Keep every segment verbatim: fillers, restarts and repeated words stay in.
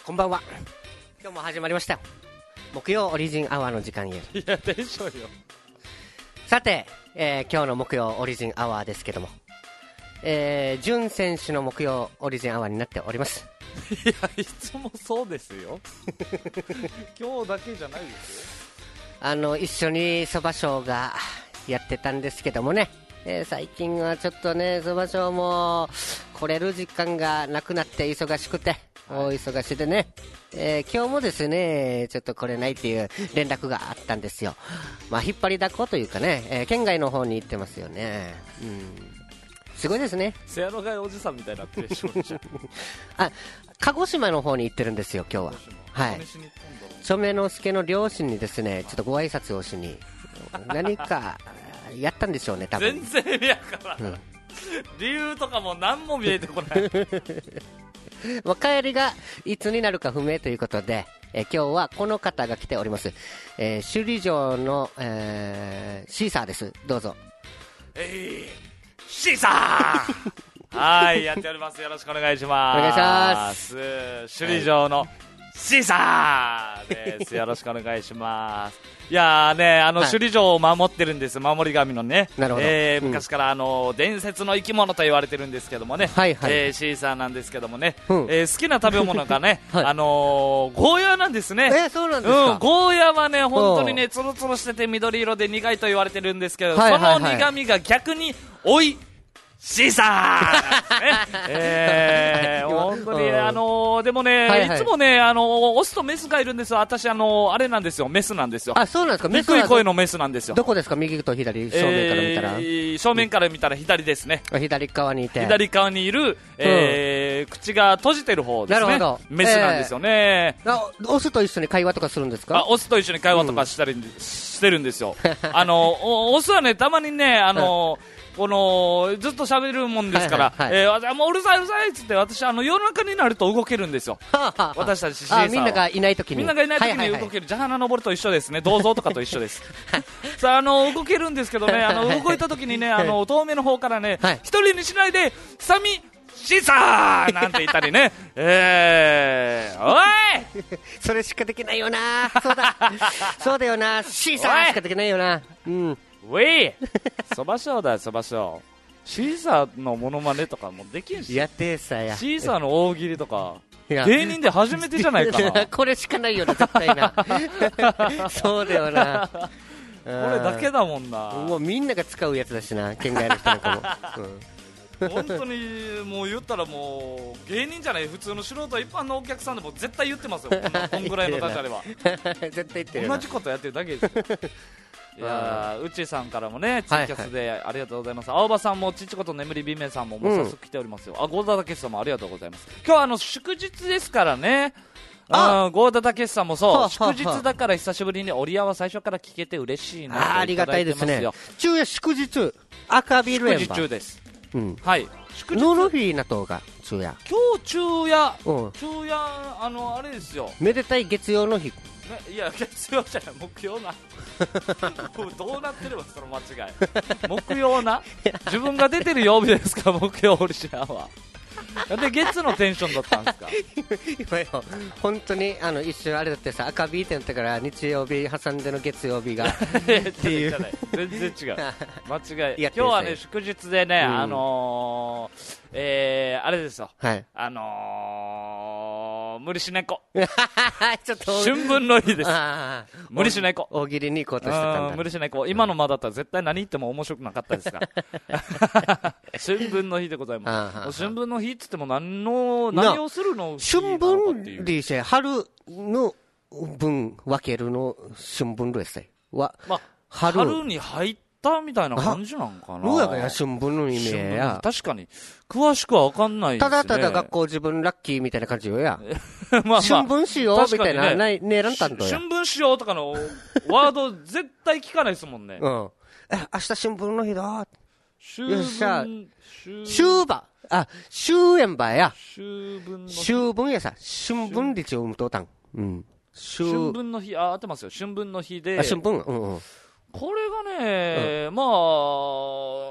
こんばんは。今日も始まりましたよ。木曜オリジンアワーの時間へ。 いやでしょうよ。 さて、えー、今日の木曜オリジンアワーですけども、えー、潤選手の木曜オリジンアワーになっております。 いやいつもそうですよ。今日だけじゃないですよ。 あの一緒にそばショーがやってたんですけどもね、えー、最近はちょっとねそばショーも来れる時間がなくなって忙しくて、大忙しでね、えー、今日もですねちょっと来れないっていう連絡があったんですよ。まあ引っ張りだこというかね、えー、県外の方に行ってますよね。うん、すごいですね。 せやろがいおじさんみたいになってるでしょ。 あ、鹿児島の方に行ってるんですよ今日は。はい。染之助の両親にですねちょっとご挨拶をしに何かやったんでしょうね多分。 全然意味わからん、うん、理由とかも何も見えてこないまあ帰りがいつになるか不明ということで、えー、今日はこの方が来ております。えー、首里城の、えー、シーサーです。どうぞ。 えー、シーサーはいやっております。よろしくお願いします。 お願いします。 首里城の、はい、シーサーです。よろしくお願いします。いやーね、あの、はい、首里城を守ってるんです。守り神のね。 なるほど。 えー、昔からあの伝説の生き物と言われてるんですけどもね。はいはい。えー、シーサーなんですけどもね。うん、えー、好きな食べ物がね、はい、あのー、ゴーヤーなんですね。 えー、そうなんですか。 うん、ゴーヤーはね、本当にね、ツルツルしてて緑色で苦いと言われてるんですけど、はいはいはい、その苦味が逆においシーサーなんですね。えー、本当に、あのー、でもね、はいはい、いつもね、あのー、オスとメスがいるんですよ。私、あのー、あれなんですよ、メスなんですよ。 あ、そうなんですか。 メス低い声のメスなんですよ。 どこですか。右と左、正面から見たら、えー、正面から見たら左ですね。 左側にいて、 左側にいる、えーうん、口が閉じてる方ですね。なるほど。メスなんですよね。 えー、あ、オスと一緒に会話とかするんですか。 あ、オスと一緒に会話とかしたり、うん、してるんですよ。あのオスはね、たまにね、あのーこのずっと喋るもんですから、はいはいはい、えー、もううるさいうるさいっつって、私あの夜中になると動けるんですよ。はあはあ、私たちシーサーは。 みんながいないときに。 みんながいないときに動ける。はいはいはい、ジャハナ登ると一緒ですね。銅像とかと一緒です。さあ、あの動けるんですけどね、あの動いたときにね、あの遠目の方からね、一人にしないでサミシーサーなんて言ったりね。えー、おいそれしかできないよな。そうだそうだよな。シーサーしかできないよな。うん。 ウェイそばしょうだよ、そばしょう。シーサーのモノマネとかもできんし、 やってさやシーサーの大喜利とか芸人で初めてじゃないかな。 これしかないよな、絶対な。そうだよな。これだけだもんな。 もうみんなが使うやつだしな、県外の人なんかも、 うん、本当にもう言ったらもう芸人じゃない、普通の素人一般のお客さんでも絶対言ってますよ。こんぐらいのダジャレは絶対言ってる。 同じことやってるだけですよ。いやー、うちさんからもねツイキャスでありがとうございます。はいはい、青葉さんもちちこと眠りびめさんももう早速来ておりますよ。うん、あ、ゴーダダケスさんもありがとうございます。今日はあの祝日ですからね。あ、ゴーダダケスさんもそう、はあはあ、祝日だから久しぶりにオリアは最初から聞けて嬉しいなといただいてますよ。 あ, ありがたいですね。 昼夜祝日赤ビール園祝日中です。うん、 はい。祝日ノルフィーなとが昼夜、 今日昼夜、うん、昼夜あのあれですよ、 めでたい月曜の日。 いや月曜じゃない、木曜な。どうなってればその間違い。木曜な、自分が出てる曜日ですか、木曜オリジナルは。なんで月のテンションだったんですか。 今よ本当にあの一瞬あれだってさ、赤 B 点だったから日曜日挟んでの月曜日がっていう。 全然違う、間違い。今日はね祝日でね、うん、あのー、えー、あれですよ、はい、あのー、無理し猫。ちょっと春分の日です。無理し猫、 大喜利に行こうとしてたんだ。 無理し猫、今の間だったら絶対何言っても面白くなかったですから春分の日でございます。春分の日っつっても何の何をするの春分でして春の分分けるの春分ですは、 まあ、春, 春に入ったみたいな感じなんかな。 どうやかや春分の意味や。 確かに詳しくは分かんないですね。 ただただ学校自分ラッキーみたいな感じよや。まあ、まあ、春分しようみたいな、ね、ねえらんたんとや。 春分しようとかのワード絶対聞かないですもんね。 うん。え、明日春分の日だ。 秋分、 秋分、あ、秋円ばや。 秋分の日。 秋分やさ、春分日を生むとたん。うん。 春分の日、あ、合ってますよ。春分の日で。 あ、春分、うんうん。 これがね、うん、まあ、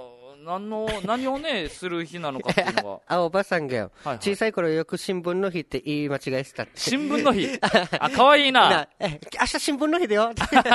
何の何をねする日なのかっていうのがあ、おばさんがよ、 はいはい小さい頃よく新聞の日って言い間違えしたって。 新聞の日あ、かわいいななえ明日新聞の日だよ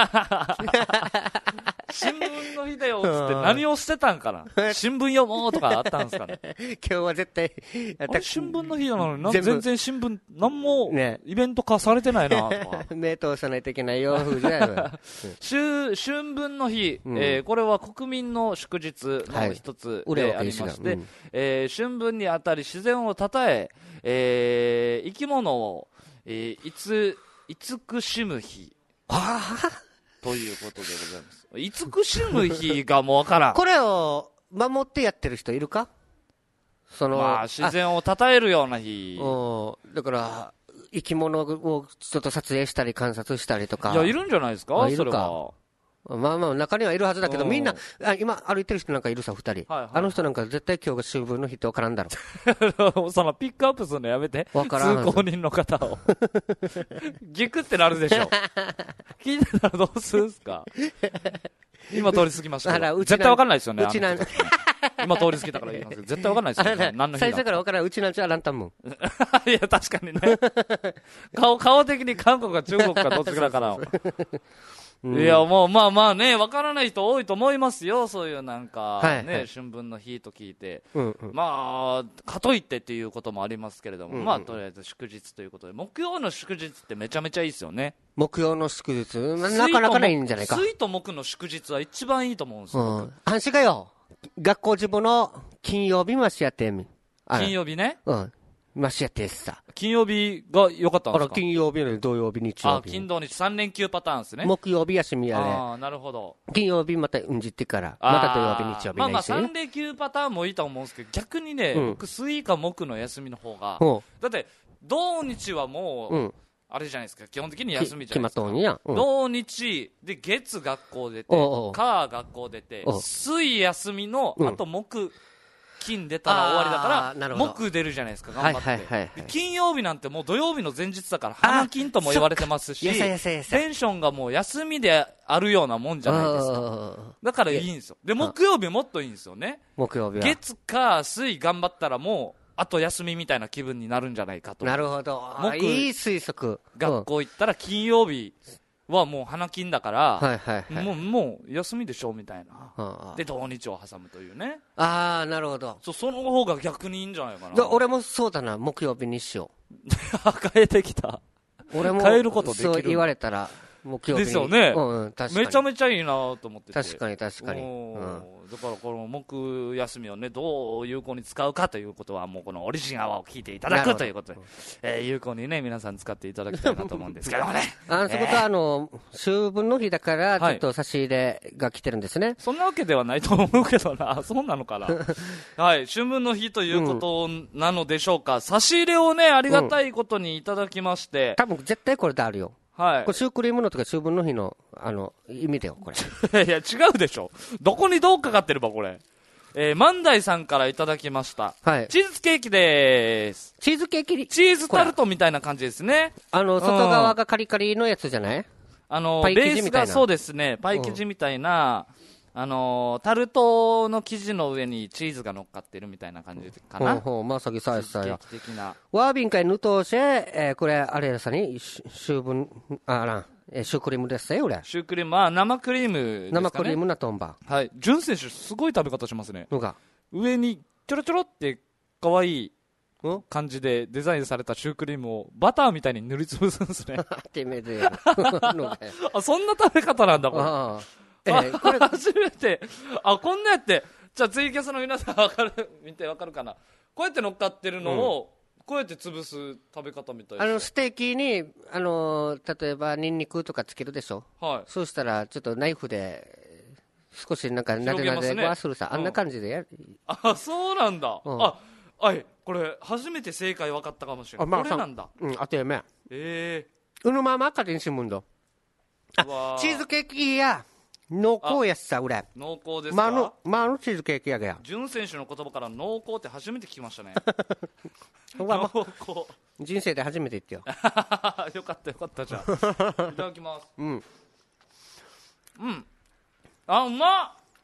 新聞の日だよっつって何をしてたんかな新聞読もうとかあったんですかね今日は絶対あれ新聞の日なのになん全部全然新聞何もねイベント化されてないなとか目通さないといけないよ風じゃないわ春春分の日、 うんえーこれは国民の祝日の一つはいでありまして、 うんえー春分にあたり自然をたたええー生き物を、えーいつ慈しむ日ということでございます。慈しむ日がもうわからん。 これを守ってやってる人いるか？その、 まあ自然をたたえるような日。 うんだから生き物をちょっと撮影したり観察したりとか。 いやいるんじゃないですか？ あいるかそれは。 まあまあ中にはいるはずだけど、 うんみんなあ今歩いてる人なんかいるさ二人、 はいはいあの人なんか絶対今日が春分の日って分からんだろそのピックアップするのやめて。 わからんはず通行人の方を。ギクってなるでしょ。聞いてたらどうするんすか？今通り過ぎましたけど。 あらうちなん絶対わかんないですよね。 うちなんあの人今通り過ぎたから言いますけど、絶対わかんないですよね。何の日最初だから分からんうちなんちゃランタンもんいや、確かにね。顔、顔的に韓国か中国かどっちかだから。 うんいや、もう、まあまあね、わからない人多いと思いますよ。そういうなんか、 はいね、 はい春分の日と聞いて。 うんうんまあ、かといってっていうこともありますけれども、 うんうんまあ、とりあえず祝日ということで、木曜の祝日ってめちゃめちゃいいですよね。 木曜の祝日ななかなかないんじゃないか。 水と木の祝日は一番いいと思うんですうよ。 んあんしがよ学校自分の金曜日ましやってみあら金曜日ね。 うんましやってさ金曜日が良かったんあらですか？ 金曜日の土曜日日曜あ、 日金土日さん連休パターンですね。 木曜日休みやねああ、なるほど。 金曜日またうんじってからまた土曜日日曜日まあまあないしさん連休パターンもいいと思うんですけど、逆にね、 うん僕水か木の休みの方が、 ほだって土日はもう、 ううんあれじゃないですか、基本的に休みじ決まっゃないですか。 とんやうん土日で月学校出ておうおう火学校出ておう水休みの、 うんあと木金出たら終わりだからあーなるほど木出るじゃないですか、頑張って、 はいはいはいはいで金曜日なんてもう土曜日の前日だから花金とも言われてますし、 やさやさやさテンションがもう休みであるようなもんじゃないですか。 あだからいいんですよ。で木曜日もっといいんですよね。 木曜日は月火水頑張ったらもうあと休みみたいな気分になるんじゃないかと。 なるほど木いい推測学校行ったら金曜日はもう花金だから、 はいはいはいもうもう休みでしょみたいな。 あで土日を挟むというね。 あーなるほどそう、その方が逆にいいんじゃないかな。 だ俺もそうだな木曜日にしよ変えてきた。 う俺も変えることできるそう言われたら木曜日にですよねうんうん確かにめちゃめちゃいいなと思ってて。 確かに確かにおーうんだからこの木休みをねどう有効に使うかということはもうこのオリジンアワーを聞いていただなるほどくということで、えー有効にね皆さん使っていただきたいなと思うんですけどもねあそことはあの秋分の日だからちはいょっと差し入れが来てるんですねそんなわけではないと思うけどなそうなのかなはい春分の日ということなのでしょうか、差し入れをねありがたいことにいただきまして、 多分絶対これであるよはいこれシュークリームのとか秋分の日のあの意味だよこれいや違うでしょどこにどうかかってればこれ、えー、万代さんからいただきましたはいチーズケーキでーす。 チーズケーキにチーズタルトみたいな感じですね。 あの外側がカリカリのやつじゃないあのパイベー生地みたいなスがそうですねパイ生地みたいな、あのタルトの生地の上にチーズが乗っかってるみたいな感じかな。 ほうほうまさきさやさやチーズケーキ的な。 ワービン会ヌトーシェえーこれあれさにし秋分あらえーシュークリームですよ俺シュークリームは生クリームですかね。 生クリームなトンバはい。ジュン選手すごい食べ方しますね。 のが上にちょろちょろって可愛いうん感じでデザインされたシュークリームをバターみたいに塗りつぶすんですね。 てめえでやるのがあそんな食べ方なんだこれ。 ああえーこれ初めてあこんなやってじゃあツイキャスの皆さん分かる見て分かるかなこうやって乗っかってるのを、うん、こうやって潰す食べ方みたいですあのステーキにあのー例えばニンニクとかつけるでしょはいそうしたらちょっとナイフで少しなんかなでなで広げますねはするさ、あんな感じでやるあそうなんだ、 うんあはいこれ初めて正解分かったかもしれない、 あまあこれなんだうんあとやめえうぬままかでんしむんどえー、うわーチーズケーキや濃厚やっさ俺濃厚ですまあのかまあのチーズケーキやがやジュン選手の言葉から濃厚って初めて聞きましたねうわま濃厚人生で初めて言ってよよかったよかったじゃあいただきますうんうんあうまっう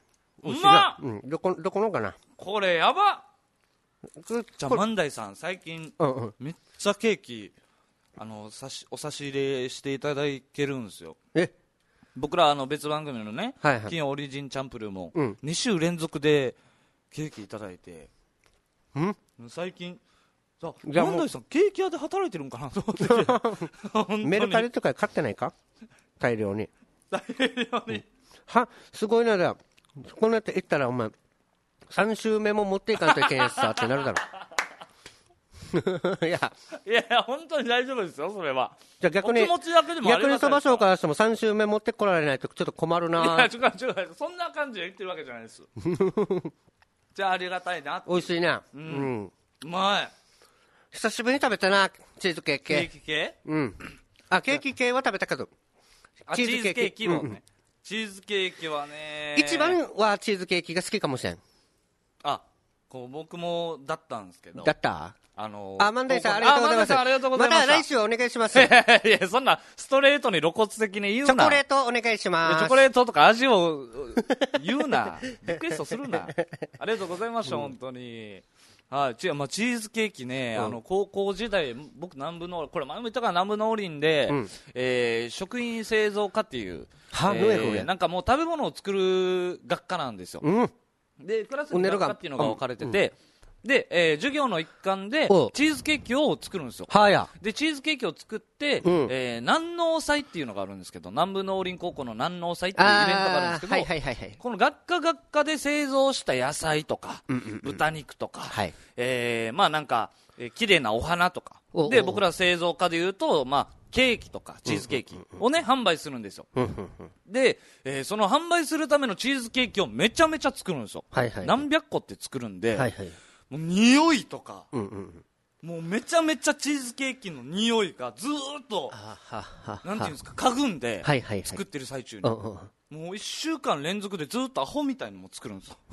うまっ、 うん、どこ、どこのかな。 これやばっ。じゃあこれ万代さん最近、 うんうん、 めっちゃケーキあの差しお差し入れしていただけるんですよ。 え僕らあの別番組のね、 はいはい、 金曜オリジンチャンプルーもうんに週連続でケーキいただいて、 ん最近さじゃあもう万代さんケーキ屋で働いてるんかなと思って本当にメルカリとか買ってないか、大量に。 大量に、 は、すごいな。だこうなって行ったらお前さん週目も持っていかんといけんやつさってなるだろいやいやいや本当に大丈夫ですよそれは。 じゃあ逆にお気持ちだけでもあり逆ますにそば賞からしてもさん週目持ってこられないとちょっと困るいやな。 違う違うそんな感じで言ってるわけじゃないですじゃあありがたいな。 美味しいね、 ううんん、 うまい。 久しぶりに食べたなチーズケーキケーキ系、 うんあケーキ系は食べたけどあチーズケーキもね、うんうん、チーズケーキはね一番はチーズケーキが好きかもしれん。 あこう僕もだったんですけど。 だったあのー、あ万代さんありがとうございます。 ありがとうございました。 また来週お願いします。 いやそんなストレートに露骨的に言うな。 チョコレートお願いします。 チョコレートとか味を言うなリクエストするなありがとうございました、うん、本当に。はい、違う、まあ、チーズケーキね、うん、あの高校時代僕南部農これ前も言ったから南部農林で、うん、えー、食品製造科っていう、 はえー、なんかもう食べ物を作る学科なんですよ、うん、でクラスに学科っていうのが分かれてて、うん、で、えー、授業の一環でチーズケーキを作るんですよ。 はやでチーズケーキを作って、うん、えー、南農祭っていうのがあるんですけど、南部農林高校の南農祭っていうイベントがあるんですけど、 はいはいはいはい、 この学科学科で製造した野菜とか、うんうんうん、豚肉とか、はい、えー、まあなんか、えー、綺麗なお花とかおで、僕ら製造科でいうと、まあケーキとかチーズケーキをね、販売するんですよ。で、えー、その販売するためのチーズケーキをめちゃめちゃ作るんですよ、はいはい、何百個って作るんで、はいはい、もう匂いとか、うんうん、もうめちゃめちゃチーズケーキの匂いがずーっとなんていうんですか、嗅ぐんで、はいはいはい、作ってる最中に、うんうん、もういっしゅうかん連続でずっとアホみたいにも作るんですよ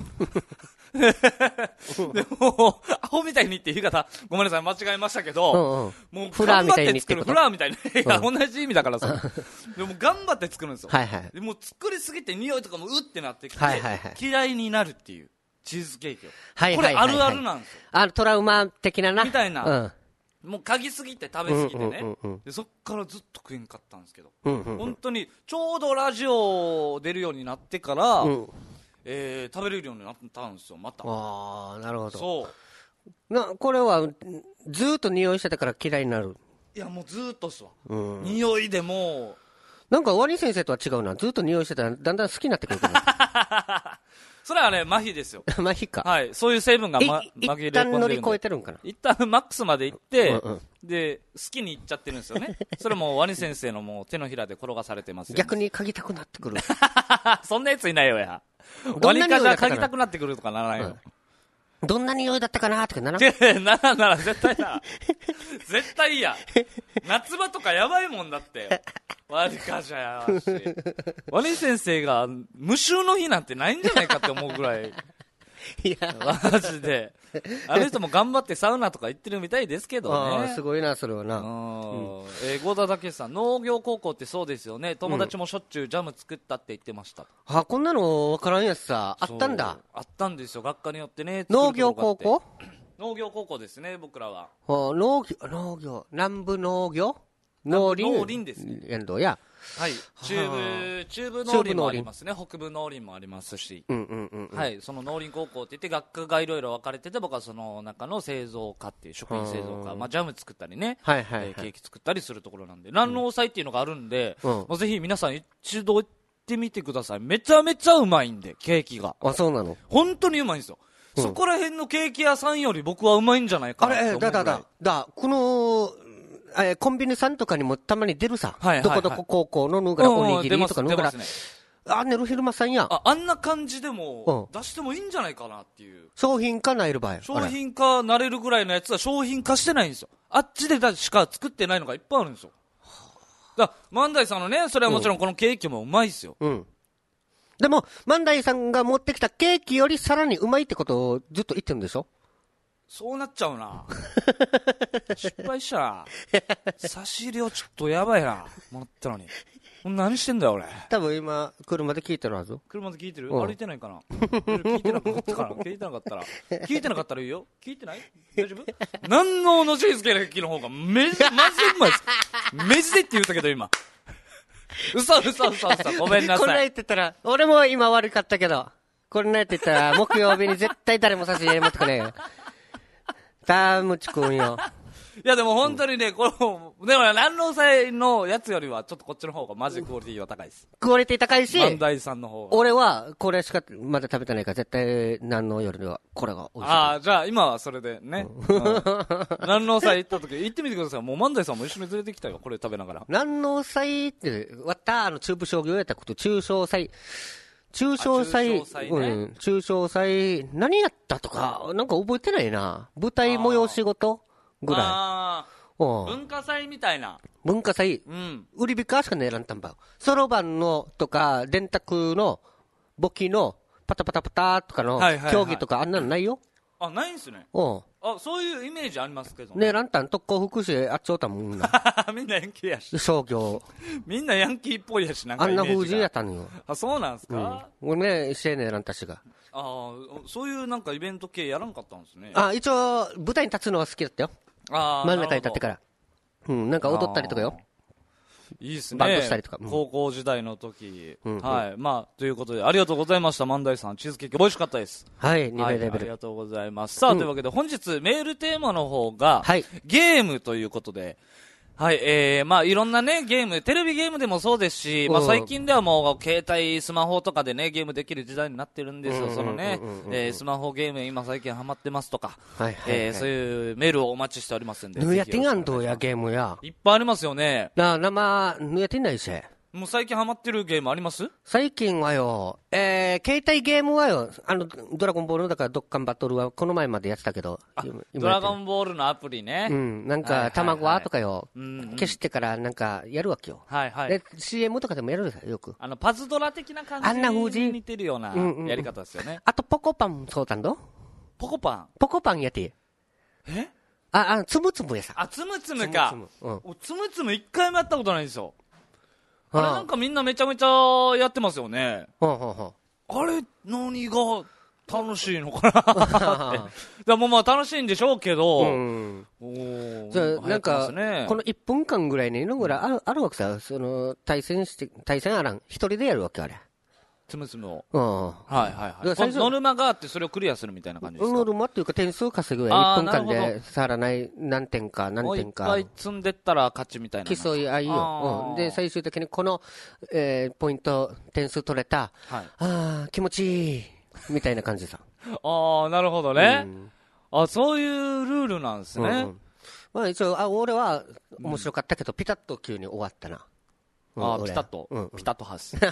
でもアホみたいにって言い方ごめんなさい間違えましたけど、うんうん、もうフラーみたいに作るフラーみたいに、いや、うん、同じ意味だからさでも頑張って作るんですよ、はいはい、でもう作りすぎて匂いとかもうってなってきて、はいはいはい、嫌いになるっていうチーズケーキを、はいはいはいはい、これあるあるなんですよ。 あトラウマ的ななみたいな、うん、もう嗅ぎすぎて食べすぎてね、うんうんうんうん、でそっからずっと食えんかったんですけど、うんうんうん、本当にちょうどラジオ出るようになってから、うん、えー、食べれるようになったんですよまた。 ああなるほど。 そうなこれはずっと匂いしてたから嫌いになる。 いやもうずっとっすわ、うん、匂いでもなんかワニ先生とは違うな。ずっと匂いしてたらだんだん好きになってくるからそれはね麻痺ですよ麻痺か。 はい、そういう成分が、ま、紛れ込んでるんで、一旦乗り越えてるんかな。 一旦マックスまで行って、うんうん、で好きにいっちゃってるんですよねそれもワニ先生のもう手のひらで転がされてますよ、ね、 逆に嗅ぎたくなってくるそんなやついないよや。ワニかじゃ嗅ぎたくなってくるとかならないよ、 うん、どんな匂いだったかなとかならならなら絶対な絶対いいや。夏場とかやばいもんだってワニかじゃやしワニ先生が無臭の日なんてないんじゃないかって思うぐらいいやマジであの人も頑張ってサウナとか行ってるみたいですけどね。 すごいなそれはな、うん、 えー、郷田武さん、農業高校ってそうですよね。友達もしょっちゅうジャム作ったって言ってました、 うん、あこんなの分からんやつさあったんだ。 あったんですよ学科によってね。 農業高校農業高校ですね僕らは。 農業農業南部農業農林農林ですね。 遠藤やはい、中部中部農林もありますね。北部農林もありますし、うんうんうんうん、はい、その農林高校って言って学科がいろいろ分かれてて、僕はその中の製造科っていう食品製造科、まあ、ジャム作ったりね、はいはいはい、えー、ケーキ作ったりするところなんで、南農祭っていうのがあるんで、うん、まあ、ぜひ皆さん一度行ってみてください。めちゃめちゃうまいんでケーキが。 あ、そうなの。 本当にうまいんですよ、うん、そこら辺のケーキ屋さんより僕はうまいんじゃないかなって思うぐらい。 あれだだだだこのえコンビニさんとかにもたまに出るさ、はいはいはい、どこどこ高校のぬがらおにぎりとかぬがら、ね、あねるひるまさんやあ, あんな感じでも出してもいいんじゃないかなっていう。 商品化なれる場合、 商品化なれるぐらいのやつは商品化してないんですよ。あっちでしか作ってないのがいっぱいあるんですよ。だ万代さんのね、それはもちろんこのケーキもうまいですよ、うんうん、 でも万代さんが持ってきたケーキよりさらにうまいってことをずっと言ってるんでしょ。 そうなっちゃうな失敗したな差し入れをちょっとやばいなもらったのに何してんだよ俺。 多分今車で聞いてるはず。 車で聞いてる？ うん歩いてないかな？聞いてなかったかな？聞いてなかったら聞いてなかったらいいよ。聞いてない？大丈夫？南農のチーズケーキの方がめじマジでうまいです。メジでって言ったけど今嘘嘘嘘嘘ごめんなこんなさい。 言ってたら俺も今悪かったけど、こんな言ってたら木曜日に絶対誰も差し入れ持ってこねえよ。たむちくんよ。 いやでも本当にね、このでも南農祭のやつよりはちょっとこっちの方がマジでクオリティは高いです。 クオリティ高いし、 万代さんの方が。 俺はこれしかまだ食べてないから絶対何の夜はこれが美味しい。 ああ、じゃあ今はそれでね。うん、南農祭行った時行ってみてください。もう万代さんも一緒に連れてきたよ。これ食べながら。 何の祭ってわったあの中部商業やったこと中小祭。中小祭、 中小祭ね、 うん、中小祭、何やったとか、なんか覚えてないな。舞台催し事ぐらい。 あうん文化祭みたいな。 文化祭、 うん。 売り引かしかねえらんたんば。そろばんのとか、電卓の、簿記の、パタパタパタとかのはいはいはい、 競技とかあんなのないよ。 あ、ないんすね。 うん。 あ、そういうイメージありますけどねえらんたん特攻福祉あっちょうたもんな。 みんなヤンキーやし。 商業。 みんなヤンキーっぽいやし、なんかあんなイメージが風神やったんよ。 あ、そうなんすうんか、。 俺ね、してえねえらんたちが。 ああ、そういうなんかイベント系やらんかったんですね。 あ、一応、舞台に立つのは好きだったよ。 あー真ん中に立ってから。うん、なんか踊ったりとかよ。 いいっすね。 バンドしたりとかうん高校時代の時、 うんはい。まあ、ということで、ありがとうございました、万代さん。チーズケーキ美味しかったです。 はい、にはい、あ名レベル。 りがとうございます。さあ、 うんというわけで、本日メールテーマの方が、 はいゲームということで、はい、えー、まあ、いろんなね、ゲーム、テレビゲームでもそうですし、まあ、 うん最近ではもう、携帯、スマホとかでね、ゲームできる時代になってるんですよ、 うんそのねうんうんうんう、んえー、スマホゲーム今最近ハマってますとか、 はいはい、 えー、そういうメールをお待ちしておりますんで。 ぬやてんがんとやぜひよろしくお願いしますゲームや。 いっぱいありますよね。 なあ、生、ぬやてんないし。 もう最近ハマってるゲームあります最近はよ、えー、携帯ゲームはよ、あの、ドラゴンボールだからドッカンバトルはこの前までやってたけど、今ドラゴンンボールのアプリね。 うん、なんか、 はいはいはい卵はとかよ、 うんうん消してからなんかやるわけよ。 はいはい。 で、シーエム とかでもやるんですよ、よく。 あの、パズドラ的な感じあんな風にに似てるようなうんうんやり方ですよね。 あと、ポコパンもそうたんどポコパン。 ポコパンやって。 えあ、あ、つむつむやさ。 あ、つむつむか。 つむつむうんおつむつむ一回もやったことないんですよ。あれああなんかみんなめちゃめちゃやってますよね。 ほうほうほう。 あれ、何が楽しいのかなって。でもまあ楽しいんでしょうけど、 うん。 おーじゃあ、 流行ってなんか、 ますねこのいっぷんかんぐらいにのぐらいあるあるわけさ、その、対戦して、対戦あらん。一人でやるわけ、あれ。 つむつむを。 うん。 はいはいはい。 で最初ノルマがあってそれをクリアするみたいな感じですか。 ノルマっていうか点数稼ぐあーや。いっぷんかんなるほで触らない何点か何もういっ点かぱい。積んでったら勝ちみたいな。 競い合いあよ。 ーうん。で、最終的にこの、えー、ポイント、点数取れた。 はい。 ああ、気持ちいい。みたいな感じさ。 ああ、なるほどね。あ、そういうルールなんですね。 うんうんまあ一応、あ、俺は面白かったけど、ピタッと急に終わったな。うんあー、 俺ピタッと、 うんうんピタッとハウス。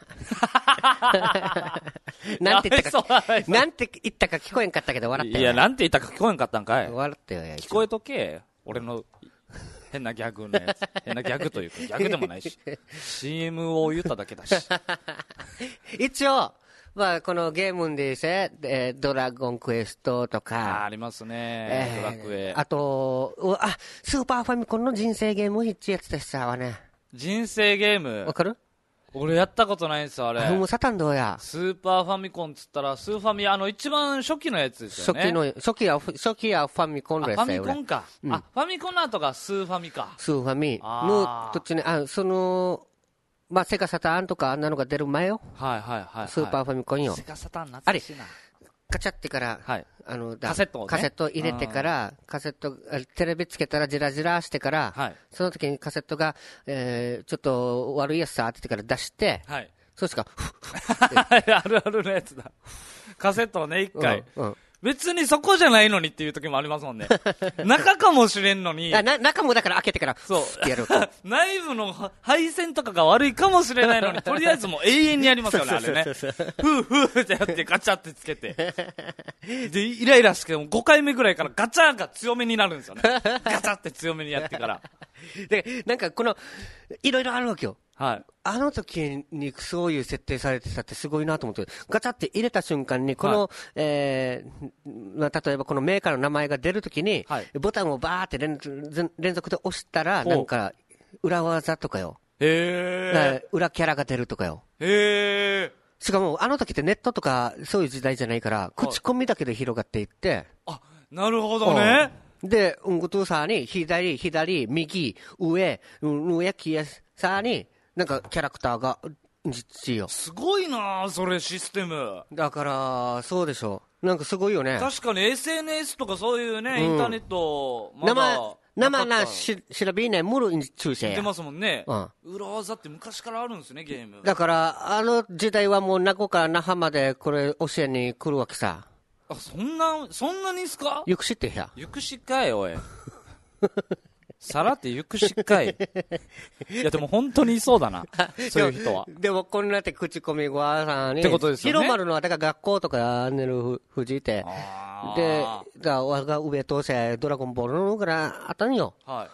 なんて言ったか、 やめそうなんて言ったか聞こえんかったけど笑ったよ。 いや、なんて言ったか聞こえんかったんかい。 笑ったよ、や聞こえとけ。俺の変なギャグのやつ。変なギャグというか、ギャグでもないし。シーエム を言っただけだし。 一応、まあ、このゲームでして、えードラゴンクエストとあーか、 ありますね。 えードラクエ。 あと、うあ、スーパーファミコンの人生ゲーム一やつでしたわね。 人生ゲームわ。かる俺やったことないんですよ、あれ。 あもうサタンどうや。 スーパーファミコンっつったら、スーファミ、あの、一番初期のやつですよね。 初期の、初期は、初期はファミコンのあファやつだよ、俺ミコンか。あ、ファミコンの後がスーファミか。 スーファミあのー途中に、あ、その、まあ、セガサターンとかあんなのが出る前よ。 はいはいはい、はい。 スーパーファミコンよセ。ガサターン懐かしいな。 カチャってから、 はい。 あの、だカセットをねカセット入れてから、カセット、あテレビつけたらジラジラしてから、 はい。 その時にカセットが、えー、ちょっと悪いやつさって言ってから出して、 はい。 そうしか、 あるあるのやつだ。カセットをね、一回。 うんうん別にそこじゃないのにっていう時もありますもんね。中かもしれんのに。 あな中もだから開けてから、 そうってやるわけ。 内部の配線とかが悪いかもしれないのに、とりあえずもう永遠にやりますよね、あれね。ふうふうってやってガチャってつけて。で、イライラしてもごかいめぐらいからガチャが強めになるんですよね。ガチャって強めにやってから。 で、なんかこの、いろいろあるわけよ。 はい。 あの時にそういう設定されてたってすごいなと思って、ガチャって入れた瞬間に、この、 はえーまあ、例えばこのメーカーの名前が出るときに、 はいボタンをバーって連連連続で押したら、 ほうなんか、裏技とかよ。 へえ。 裏キャラが出るとかよ。 へえ。 しかも、あの時ってネットとか、そういう時代じゃないから、口コミだけで広がっていって。 あ、なるほどね。 で、うんごとさに、左、左、右、上、上、消さに、なんかキャラクターが、実よ。 すごいなそれシステム。 だから、そうでしょ。なんかすごいよね。 確かに エスエヌエス とかそういうね、うん、インターネット、まだ生、生なし調べない、無理に注射や。 出ますもんね。うん。裏技って昔からあるんですね、ゲーム。 だから、あの時代はもう名護から那覇までこれ教えに来るわけさ。 あ、そんな、そんなにすか？ ゆくしってや。 ゆくしかい、おい。さらってゆくしかい。いや、でも本当にいそうだな。そういう人は。 でも、こんなって口コミごわさんに。 ってことですよね。 広まるのは、だから学校とかねるふじて。で、だわが上通せ、ドラゴンボールのぐらいあったんよ。はい。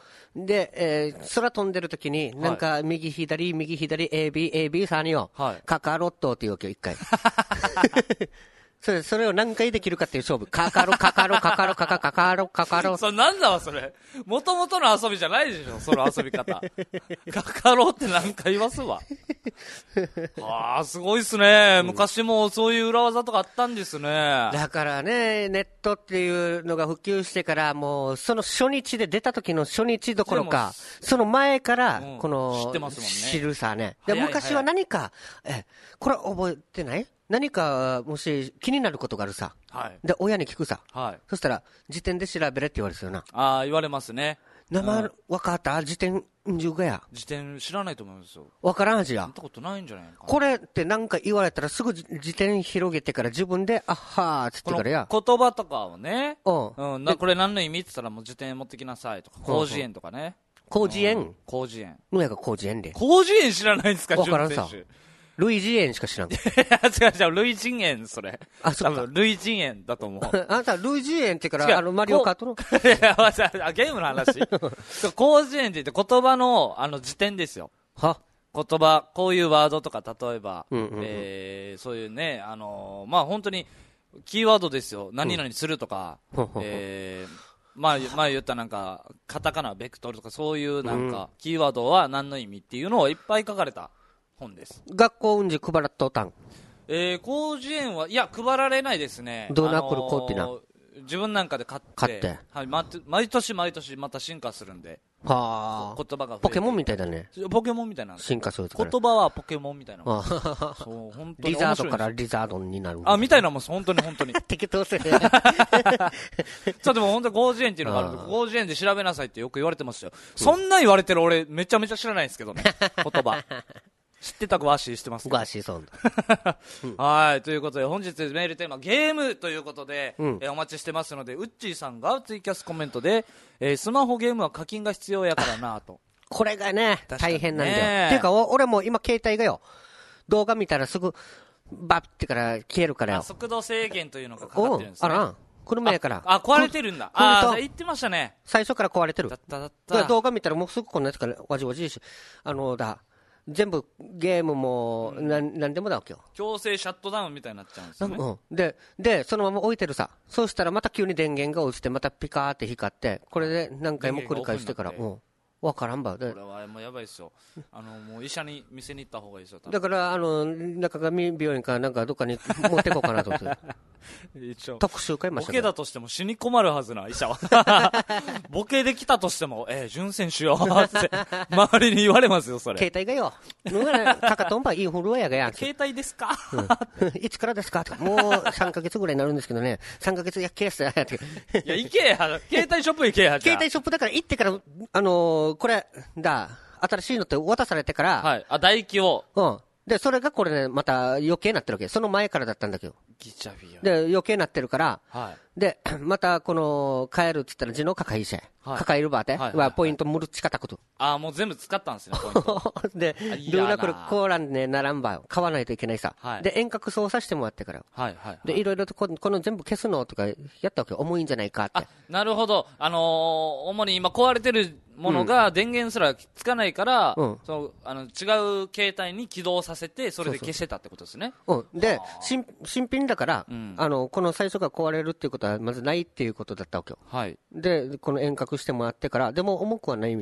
で、えー、空飛んでる時に、なんか、右左、右左、エービー、エービー さんによ。はい。カカロットっていうわけよ、一回。それ、それを何回できるかっていう勝負。カカロ、カカロ、カカロ、カカ、カカロ、カカロ。 それなんだわ、それ。もともとの遊びじゃないでしょ、その遊び方。カカロって何回言わすわ。ああ、すごいっすね。昔もそういう裏技とかあったんですね。 だからね、ネットっていうのが普及してから、もう、その初日で出た時の初日どころか、その前から、この、 知ってますもんね。 知るさね。で、昔は何か、え、これ覚えてない？何か、もし気になることがあるさ。はい。で、親に聞くさ。はい。そしたら、辞典で調べれって言われるよな。 ああ、言われますね。 名前、わかった辞典、んじゅうがや。 辞典知らないと思うんですよ。 わからんはずや。 見たことないんじゃないかな。 これってなんか言われたらすぐ辞典広げてから自分で、あっはーつってからや。 言葉とかをね。うん。うん。なこれ何の意味って言ったらもう辞典持ってきなさいとか。広辞苑とかね。 広辞苑広辞苑。 のやが広辞苑で。 広辞苑知らないんですか、 わからんさ。類似園しか知らん。 違う違う、類似園、それ。 あ、そうか。 類似園だと思う。 あなた、類似園ってから、あの、マリオカートのいや、あ、ゲームの話広辞苑って言って言葉の、あの、辞典ですよ。 は言葉、こういうワードとか、例えば、うんうんうん、えー、そういうね、あのー、まあ、本当に、キーワードですよ。何々するとか、うん、えー、まあ、まあ言ったなんか、カタカナ、ベクトルとか、そういうなんか、うん、キーワードは何の意味っていうのをいっぱい書かれた。本です。 学校運事配らっとったん。 えー、広辞苑はいや配られないですね。 どうなこるこってな、あのー、自分なんかで買って買って、 はい、ま、毎年毎年また進化するんで。 はあ。 言葉がポケモンみたいだね。 ポケモンみたいな。 進化する言葉はポケモンみたいな。 あそう本当にリザードからリザードになる。 あみたいなもん本当に本当に。 適当せ。ちょっとでも本当に広辞苑っていうのがあるんで、広辞苑で調べなさいってよく言われてますよ。そんな言われてる俺めちゃめちゃ知らないんですけどね。言葉。知ってたかワーシーしてますワーシーそうだ、うん、はいということで本日メールテーマゲームということで、うん、えー、お待ちしてますのでウッチーさんがツイキャスコメントで、えー、スマホゲームは課金が必要やからなとこれがね大変なんだよっていうか俺も今携帯がよ動画見たらすぐバッてから消えるからよ速度制限というのがかかってるんですね。 あら車やからあ壊れてるんだ。ああ言ってましたね。 最初から壊れてるだっただった動画見たらもうすぐこんなやつからわじわじしあのだ全部ゲームも何、うん、何でもだわけよ。 強制シャットダウンみたいになっちゃうんですよね。 うん、で、で、そのまま置いてるさ。そうしたらまた急に電源が落ちて、またピカーって光って、これで何回も繰り返してから、うん。わからんば。 でこれはもうやばいですよ。あの、もう医者に店に行った方がいいですよ。 だから、あの、中上病院かなんかどっかに持っていこうかなと思って。 一応特集買いました、 ボケだとしても死に困るはずな医者はボケできたとしてもえー、順選手よって周りに言われますよそれ。 携帯がよかかとんばインフルエアがや携帯ですか、 うん、いつからですかとかもうさんかげつぐらいになるんですけどねさんかげつやっけやすやっていや行けや携帯ショップ行けや携帯ショップだから行ってからあのー、これだ新しいのって渡されてからはいあ唾液をうんで、それがこれね、また余計になってるわけ。その前からだったんだけど。 ギチャビよ。 で、余計になってるから、 はい、 で、またこの、帰るって言ったら、字の抱えしゃ、はい、抱えるばて、はいはいはい、ポイントむるちかたこと。 ああ、もう全部使ったんですね、ポイント。 で、ルーラクルコーランね、ならんば、買わないといけないさ。はい、で、遠隔操作してもらってから。 はいはい、はい。 で、いろいろとこ、この全部消すのとかやったわけよ。重いんじゃないかって。 あ、なるほど。あのー、主に今壊れてるものが電源すらつかないから、うん、そのあの違う携帯に起動させてそれで消してたってことですね。 そうそう、うん、で新新品だから、うん、あのこの最初が壊れるっていうことはまずないっていうことだったわけよ。 はい、 でこの遠隔してもらってからでも重くはないみたい。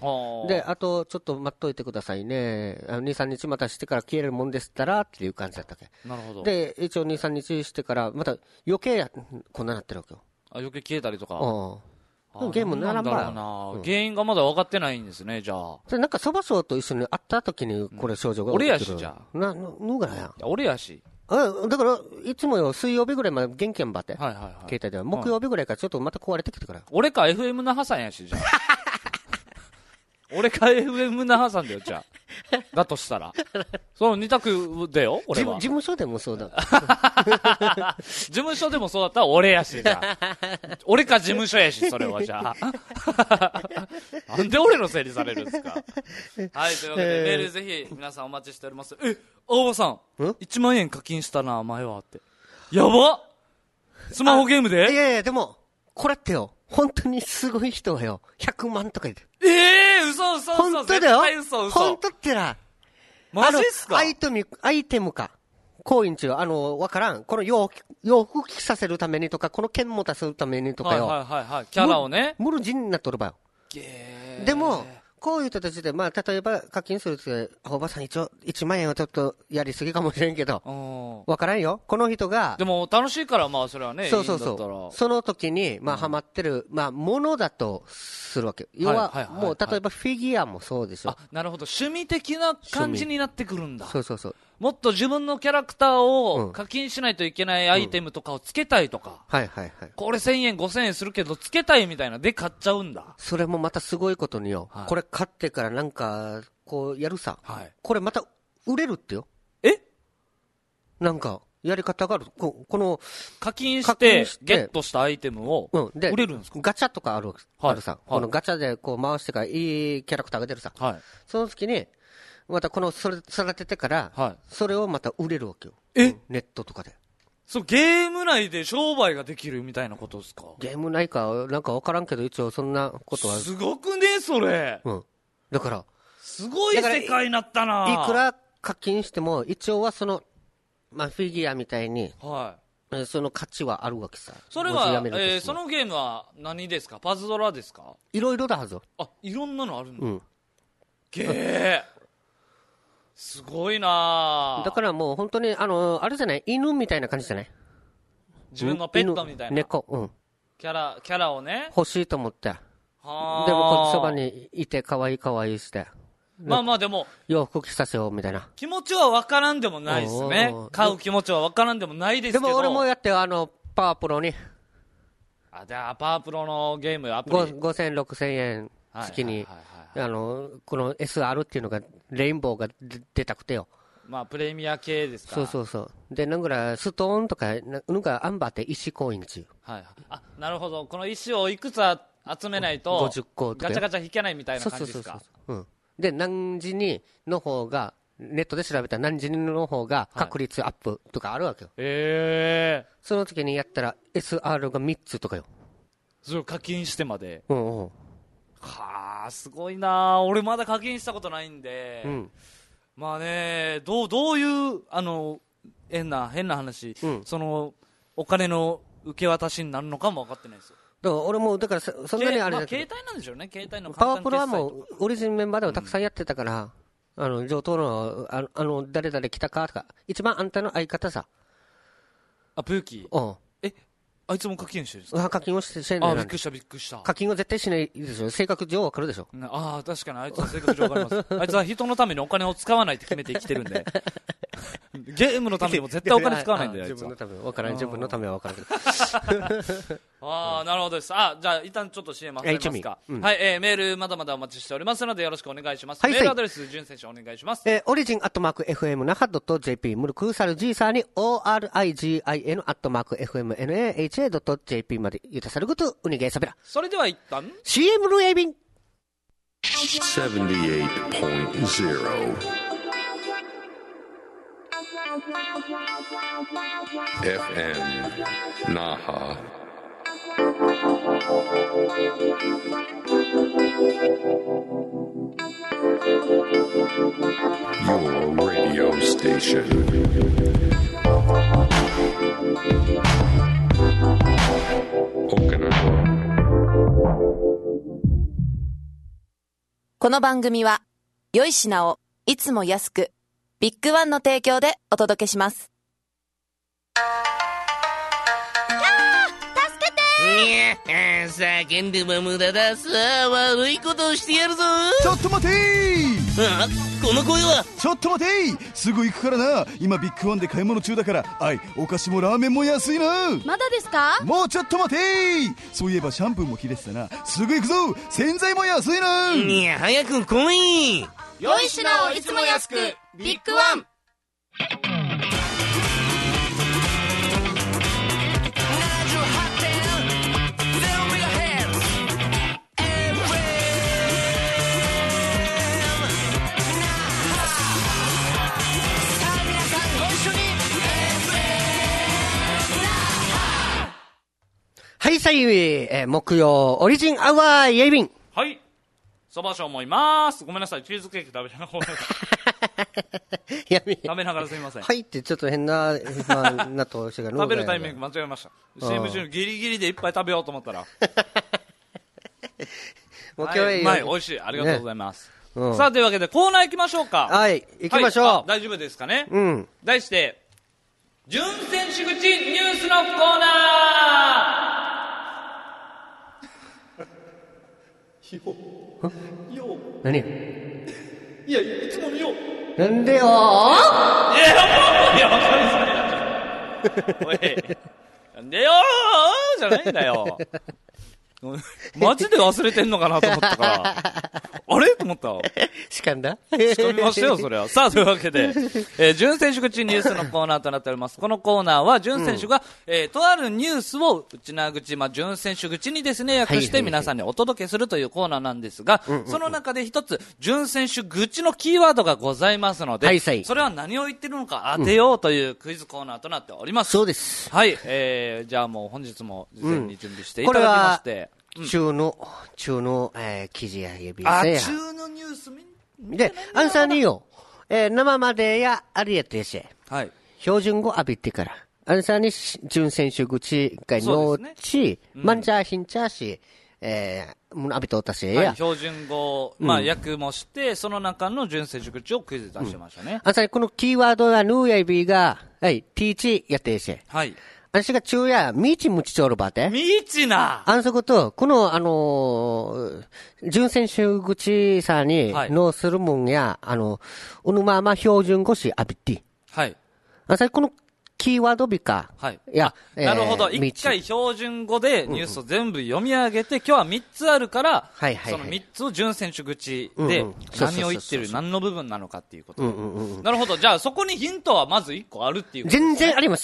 で、あとちょっと待っといてくださいね、に、さんにちまたしてから消えるもんでしたらっていう感じだったっけ。 なるほど。 で、一応に、さんにちしてからまた余計やこんななってるわけよ。 あ、余計消えたりとか。 うん、ゲームならば、 うん、原因がまだ分かってないんですね、じゃあ。 それなんかそばしょうと一緒に会った時にこれ症状が起きてる、うん、俺やしじゃあ。 な、ぬがや。いや俺やし。 あ、だから、いつもよ、水曜日ぐらいまで元気やんばって。 はいはいはい。 携帯では。木曜日ぐらいからちょっとまた壊れてきてから。 俺か エフエム 那覇さんやし、じゃあ。俺か エフエム 那覇さんだよ、じゃあ。だとしたら。その二択だよ、俺は。 事務所でもそうだ。 事務所でもそうだったら俺やし、じゃあ。俺か事務所やし、それは、じゃあ。なんで俺のせいにされるんですか。はい、というわけで、メールぜひ皆さんお待ちしております。え、大場さん、いちまんえん課金したな、前はって。やばスマホゲームで？ いやいや、でも、これってよ、本当にすごい人はよ、ひゃくまんとか言って。 ええー、嘘嘘嘘。 本当だよ。 嘘嘘。 本当ってな。 マジっすか？ アイテム、アイテムか。行為中、あの、わからん。この洋服、洋服着させるためにとか、この剣持たせるためにとかよ。 はいはいはいはい。キャラをね。 無理になっとるばよ。でも、こういう人たちで、まあ、例えば課金するって、おばさん一応、いちまんえんはちょっとやりすぎかもしれんけど、わからんよ。この人が。 でも、楽しいから、まあ、それはね、 そうそうそう。 いいんだったらその時に、まあ、ハマってる、まあ、ものだとするわけ。要は、もう、例えばフィギュアもそうでしょ。 あ、なるほど。趣味的な感じになってくるんだ。 そうそうそう。 もっと自分のキャラクターを課金しないといけないアイテムとかをつけたいとか。 うん、はいはいはい。 これせんえん、ごせんえんするけど、つけたいみたいなで買っちゃうんだ。 それもまたすごいことによ。はい、これ買ってからなんか、こうやるさ。はい、これまた売れるってよ。 えなんか、やり方がある。こ, この、 課金して、ゲットしたアイテムを、売れるんですか？ ガチャとかある、はい、あるさ。はい、このガチャでこう回してからいいキャラクターが出るさ。はい、その時に、またこの、それ育ててから、はい、それをまた売れるわけよ。 え？ ネットとかで。 そう、ゲーム内で商売ができるみたいなことですか？ ゲーム内か、なんかわからんけど、一応そんなことは。 すごくね、それ。 うん。だから、 すごい世界になったな。 いくら課金しても、一応はその、まあ、フィギュアみたいに、はい。その価値はあるわけさ。 それは、えー、そのゲームは何ですか？パズドラですか？ いろいろだはず。 あ、いろんなのあるんだ。 うん。 げー。すごいな。 だからもう本当に、あの、あれじゃない、犬みたいな感じじゃない？ 自分のペットみたいな。 猫、うん。 キャラ、キャラをね。 欲しいと思って。でもこっちそばにいて、可愛い可愛いして。 まあまあでも。 洋服着させようみたいな。 気持ちは分からんでもないですね。買う気持ちは分からんでもないですけど。 でも俺もやってよ、あの、パワープロに。 あ、じゃあ、パワープロのゲーム、アプリ。 ごせん、ろくせんえん月に、あの、この エスアール っていうのが、レインボーが出たくてよ。 まあ、プレミア系ですか。 そうそうそう。で、なんぐら、ストーンとか、なんか、アンバーって石コイン中。 はい。あ、なるほど。この石をいくつ集めないと、 ごじゅっこガチャガチャ引けないみたいな感じですか。 そうそうそうそう。うん。で、何時にの方が、ネットで調べたら何時にの方が確率アップとかあるわけよ。 ええー。 その時にやったら エスアール がみっつとかよ。 それを課金してまで。 うんうん。 はあ、すごいな。俺まだ課金したことないんで。うん。まあね、どう、どういう、あの、変な、変な話、うん、その、お金の受け渡しになるのかも分かってないですよ。 だから俺も、だからそんなにあれだけど、 まあ、携帯なんでしょうね、携帯のパワープロはもう、オリジンメンバーでもたくさんやってたから、うん、あの、上等の、あの、あの誰々来たかとか、一番あんたの相方さ。 あ、プーキー。 うん。 え、あいつも課金してるんですか？ 課金をしてしてんねん。 あ、びっくりしたびっくりした。 課金は絶対しないでしょ。性格上わかるでしょ。 ああ、確かにあいつは性格上わかります。あいつは人のためにお金を使わないって決めて生きてるんで。ゲームのためにも絶対お金使わないんだよ。 自分のためわからん。自分のためはわからんけど。 ああ、なるほどです。あ、じゃあ一旦ちょっと シーエム 挟みますか。うん、はい、えー、メールまだまだお待ちしておりますのでよろしくお願いします。はい、メールアドレス、淳選手お願いします。 えー、オリジンアットマーク エフエム 那覇 .jp、ムルクーサル G サーに オーアールアイジーアイエヌ アットマーク エフエムエヌエーエイチエー .jp までゆたさることうにげーさびら。 それでは一旦シーエム のエビンセブンティエイトポイントゼロ エフエム 那覇Your radio station Okinawa この番組は良い品をいつも安くビッグワンの提供でお届けします。 いや、叫んでも無駄だ。さあ、悪いことをしてやるぞ。 ちょっと待てー。 あ、この声は。 ちょっと待てー。すぐ行くからな。今ビッグワンで買い物中だから。あい、お菓子もラーメンも安いな。 まだですか？ もうちょっと待てー。そういえばシャンプーも切れてたな。すぐ行くぞ。洗剤も安いな。 いや、早く来い。 良い品をいつも安くビッグワン。 はい、さい、えー、木曜オリジンアワーイエイビン。 はい。そばしょうもいます。ごめんなさい。チーズケーキ食べながら。 やめ食べながらすみません。 はいってちょっと変な、まあ、なとしが食べるタイミング間違えました。シーエム 中ギリギリでいっぱい食べようと思ったら。 もう今日は、 はい、うまい、美味しい。ありがとうございます。 ね、うん、 さあ、というわけでコーナー行きましょうか。 はい、行きましょう。はい、 大丈夫ですかね。 うん。 題して、純選手口ニュースのコーナー。よ何？ いや、いつものよ。 なんでよー。いや、 もう、いや、わかりづらいな。おい、なんでよーじゃないんだよ。マジで忘れてんのかなと思ったから。あれと思った。 しかんだしかみましたよ、それは。さあ、というわけで、えー、純選手口ニュースのコーナーとなっております。このコーナーは、純選手が、うん、えー、とあるニュースを、内縄口、まあ、純選手口にですね、訳して皆さんにお届けするというコーナーなんですが、その中で一つ、純選手口のキーワードがございますので、はいはい、それは何を言ってるのか当てようというクイズコーナーとなっております。 そうです。 はい、えー、じゃあもう本日も事前に準備していただきまして、 うん、中の、中の、えー、記事や指あ、中のニュース見で、アンサーによ、えー、生までやありえてし、 はい。 標準語浴びてから、アンサーに準選手口がのち、マンジャーヒンチャーし、えー、もの浴びとったしや、 はい。標準語、まあ、訳もして、その中の準選手口をクイズ出してましたね。 アンサーにこのキーワードはヌーヤイビーが、はい、ティーチやってし、 はい。 私が中や、ミーチムチチョルバテ。 ミーチなあんそこと、この、あのー、準選手口さんに、のするもんや、はい、あの、うぬまま標準語詞あびて。 はい。 あさこの、キーワード日か。 はい。 いや、 えー、なるほど。一回標準語でニュースを全部読み上げて、うん、今日はみっつあるから、はいはいはい、そのみっつを準選手口で、何を言ってる、何の部分なのかっていうこと。うんうんうん、なるほど。じゃあそこにヒントはまずいっこあるっていうことですね。 全然あります。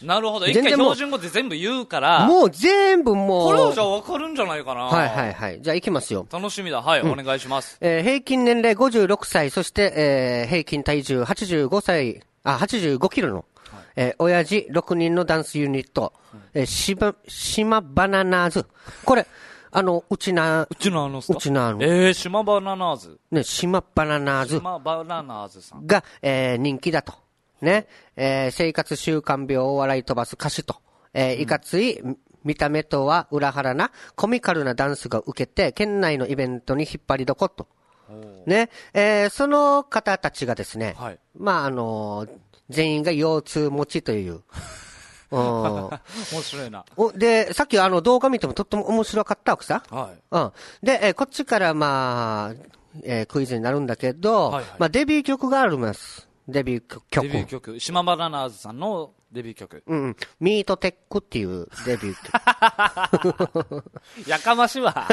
なるほど。一回標準語で全部言うから。 もう全部もう。 これはじゃあわかるんじゃないかな。 はいはいはい。じゃあ行きますよ。 楽しみだ。はい、うん、お願いします。 えー、平均年齢ごじゅうろくさい、そして、えー、平均体重はちじゅうごさい、あ、はちじゅうごキロの。えー、親父ろくにんのダンスユニット、えー、しば、島バナナーズ。これ、あの、うちな、 うちなのうちなの。 えー、島バナナーズ。 ね、島バナナーズ。 島バナナーズさん。 が、えー、人気だと。ね、えー、生活習慣病を笑い飛ばす歌手と。えー、いかつい、見た目とは裏腹な、コミカルなダンスが受けて、県内のイベントに引っ張りどこと。ね、えー、その方たちがですね、はい、まあ、あのー、全員が腰痛持ちという。 うん、面白いな。 で、さっきあの動画見てもとっても面白かったわけさ。 はい。 うん。で、えー、こっちからまあ、えー、クイズになるんだけど、はいはい、まあデビュー曲があります。デビュー曲。 デビュー曲。島バナナーズさんのデビュー曲。 うん。ミートテックっていうデビュー曲。やかましいわ。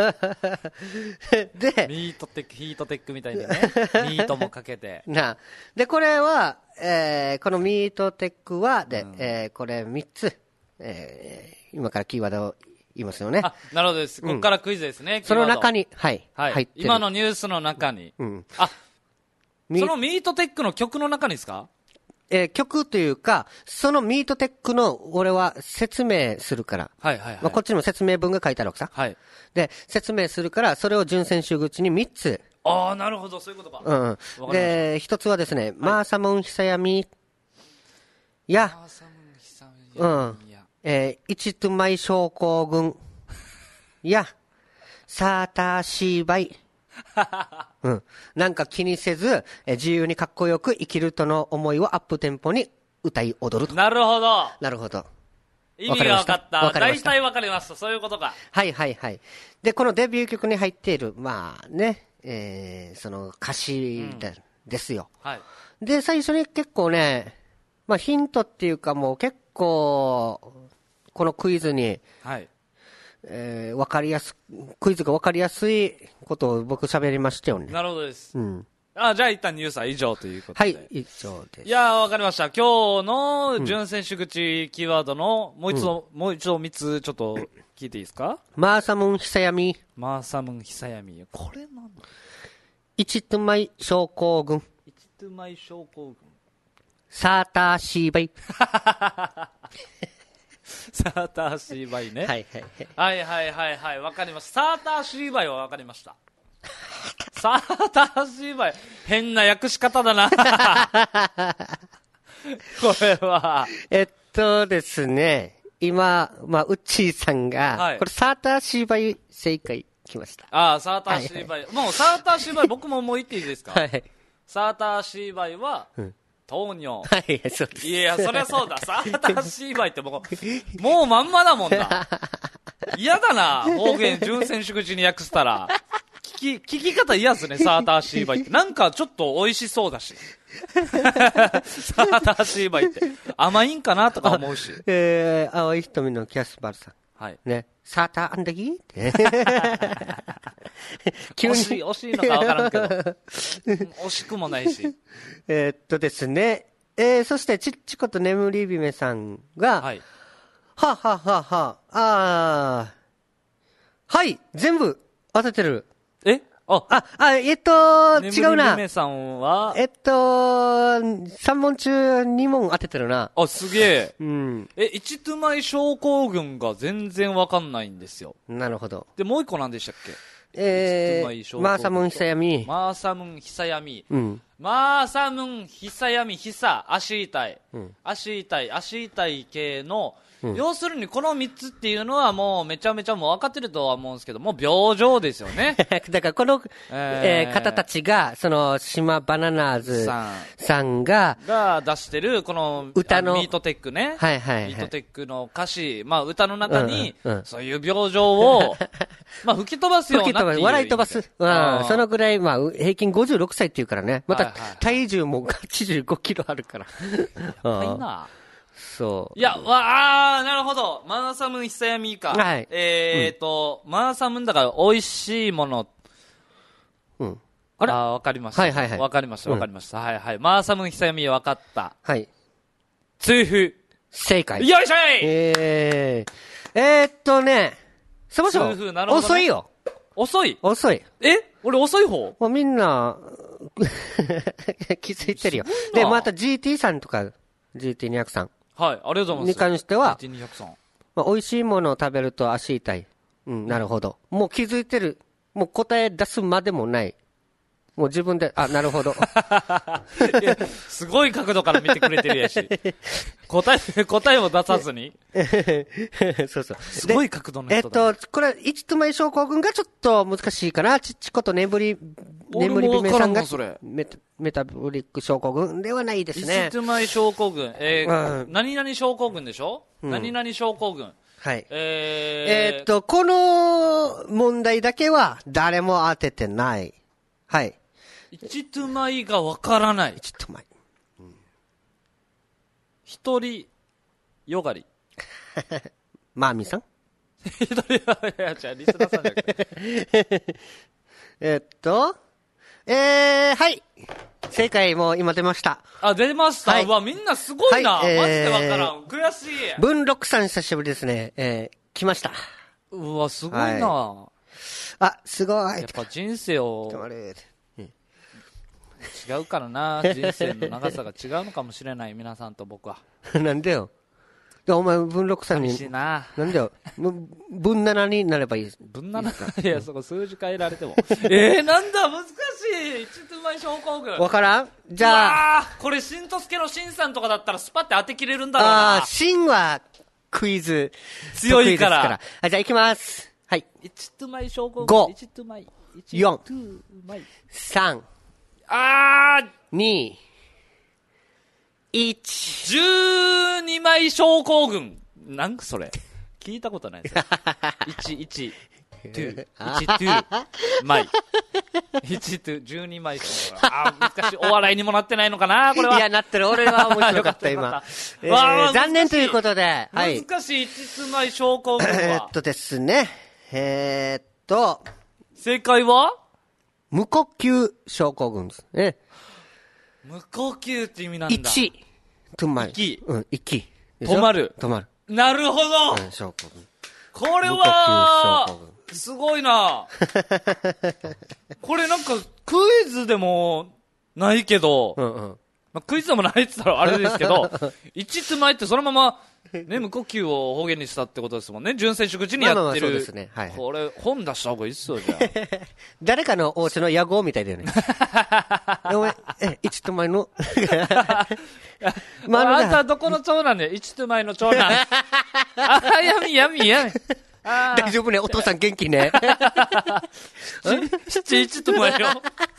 で、 ミートテック、ヒートテックみたいにね。ミートもかけて。 な。で、これは、えー、このミートテックは、で、うん、えー、これみっつ、えー、今からキーワードを言いますよね。 あ、なるほどです。ここからクイズですね。うん、 その中に、はい。 はい。入ってる今のニュースの中に。うん。あ、そのミートテックの曲の中にですか？ えー、曲というか、そのミートテックの、俺は説明するから。 はいはいはい。 まあ、こっちにも説明文が書いてあるわけさ。 はい。 で、説明するから、それを準選手口にみっつ。 ああ、なるほど、そういうことか。 うん。で、一つはですね、はい、マーサムンヒサヤミや、 マーサムンヒサヤミうん。えー、イチトゥマイ症候群や、サーターシーバイ。 うん。なんか気にせず、え自由にかっこよく生きるとの思いをアップテンポに歌い踊ると。 なるほど。 なるほど。 意味が分かった。 わかりました。 大体分かりました。そういうことか。 はいはいはい。で、このデビュー曲に入っている、まあね、えー、その歌詞で、うん、ですよ。 はい。 で、最初に結構ね、まあヒントっていうかもう結構、このクイズに、はい。えー、わかりやす、クイズがわかりやすいことを僕喋りましたよね。 なるほどです。 うん。 あ、じゃあ一旦ニュースは以上ということで。 はい、以上です。 いやー、わかりました。今日の準選手口キーワードの、もう一度、うん、もう一度三つちょっと聞いていいですか？ マーサムンヒサヤミ。 マーサムンヒサヤミ。これなんだ？ イチトゥマイ症候群。 イチトゥマイ症候群。 サーターシーバイ。 サーターシーバイね。 はいはいはいはいはいはい。わかりました。サーターシーバイはわかりました。サーターシーバイ。変な訳し方だな。これは。 えっとですね、今、まあ、ウッチーさんが、はい、これサーターシーバイ正解来ました。 ああ、サーターシーバイ。はいはい、もうサーターシーバイ僕ももう言っていいですか？ はい。 サーターシーバイは、うん、糖尿。 はい、そうです。 いや、そりゃそうだ。サーターシーバイってもう、もうまんまだもんな。嫌だな、方言、純選手口に訳したら。聞き、聞き方嫌っすね、サーターシーバイって。なんかちょっと美味しそうだし。サーターシーバイって。甘いんかなとか思うし。 えー、青い瞳のキャスバルさん。 はい。 ね。サーターアンダギーって。 急に惜しい、惜しいのかわからんけど。惜しくもないし。 えーっとですね。えー、そして、ちっちこと眠りびめさんが、はい。はあ、はあはあはあ、あー。はい、全部当ててる。 えあ、 あ、あ、えっと、違うな。 眠りびめさんはえっと、さん問中に問当ててるな。 あ、すげえ。 うん。 え、イチトゥマイ症候群が全然わかんないんですよ。 なるほど。 で、もう一個なんでしたっけ？ えー、マーサムンヒサヤミ。 マーサムンヒサヤミ。 うん。 マーサムンヒサヤミ、ヒサ、足痛い。うん、足痛い、足痛い系の、うん、要するにこのみっつっていうのはもうめちゃめちゃもう分かってるとは思うんですけども、病状ですよね。 だからこの、えーえー、方たちが、その、島バナナーズさんが、 が出してるこの歌の、 ミートテックね。 はいはい、はい。 ミートテックの歌詞、まあ歌の中に、うんうん、そういう病状を、まあ吹き飛ばすようなっていう。吹き飛ばす。 笑い飛ばす。うん。そのぐらい、まあ平均ごじゅうろくさいっていうからね。また体重もはちじゅうごキロあるから。 やばいな。 そう。 いや、わあ、なるほど。マーサムンヒサヤミか。 はい。 えーと、うん、マーサムンだから美味しいもの。 うん。 あれあ、わかりました。 はいはいはい。 わかりました、わかりました。うん、はいはい。マーサムンヒサヤミわかった。 はい。 痛風。 正解。 よいしょいえー、えー、っとね、そもそも、ね、遅いよ。 遅い遅い。 え俺遅い方もうみんな、気づいてるよ。で、また ジーティー さんとか、ジーティーにひゃく さん。 はい、ありがとうございます。 に関しては、 ジーティーにひゃく さん。 まあ、美味しいものを食べると足痛い。うん、なるほど。もう気づいてる。もう答え出すまでもない。もう自分で、あ、なるほど。 いやすごい角度から見てくれてるやし。答え、答えを出さずに。 そうそう。 すごい角度の人だ。 えっと、これ、イチトゥマイ症候群がちょっと難しいかな。ちっちこと眠り、眠りびめさんがメ、メタボリック症候群ではないですね。 イチトゥマイ症候群。えー、うん、何々症候群でしょ、うん、何々症候群。 はい。 えー、 えー、っと、この問題だけは誰も当ててない。はい。 イチトゥマイがわからない。 イチトゥマイ。うん、 一人よがり。 マーミさん一人よがり。いや、じゃあ、リスナーさんじゃなくて。 えっと、えー、はい。正解もう今出ました。 あ、出ました。はい、うわ、みんなすごいな。はい、マジでわからん。悔しい。 文禄さん久しぶりですね。えー、来ました。 うわ、すごいな。はい、 あ、すごい。 やっぱ人生を。違うからな。人生の長さが違うのかもしれない。皆さんと僕は。 なんでよ。お前、文禄さんに。 寂しいな。 なんでよ。文七になればいいです。 文七いや、そこ数字変えられても。えー、なんだ、難しい。イチトゥマイ症候群。 わからんじゃあ。 あこれ、しんとすけのしんさんとかだったらスパって当てきれるんだろうな。 ああ、しんはクイズ。 強いから。 あ、じゃあ行きます。はい。 イチトゥマイ症候群。 ご。 イチトゥマイ。 よん、 トゥーマイさん、 あーに、いち。 じゅうにまい症候群。なんかそれ。聞いたことないですよ。いち、いち、に、いち、に、まい。いち、に、じゅうにまい症候群。あー、難しい。お笑いにもなってないのかなこれは。 いや、なってる。俺は面白かった、今。えーわー残念ということで、はい。 難しいいちつまい症候群は。 えーっとですね、えーっと、 正解は無呼吸症候群ですね。 無呼吸って意味なんだ。 いち、とまい。 息うん、息。でしょ止まる。 止まる。 なるほど、 うん、症候群。 これ無呼吸症は候群、 すごいなこれなんか、クイズでもないけど、 うんうん。 まあ、クイズでもないって言ったらあれですけど、一つ前ってそのまま、ね、無呼吸を方言にしたってことですもんね。純選手口にやってる。 まあまあそうですねはいこれ、本出した方がいいっすよ、じゃ誰かのお家の野号みたいだよね。お前、え、一と前の。 まあ、 まああんたどこの長男で一つ前の長男。あ、やみやみやみ。あ大丈夫ね、お父さん元気ね。 七一と前よ。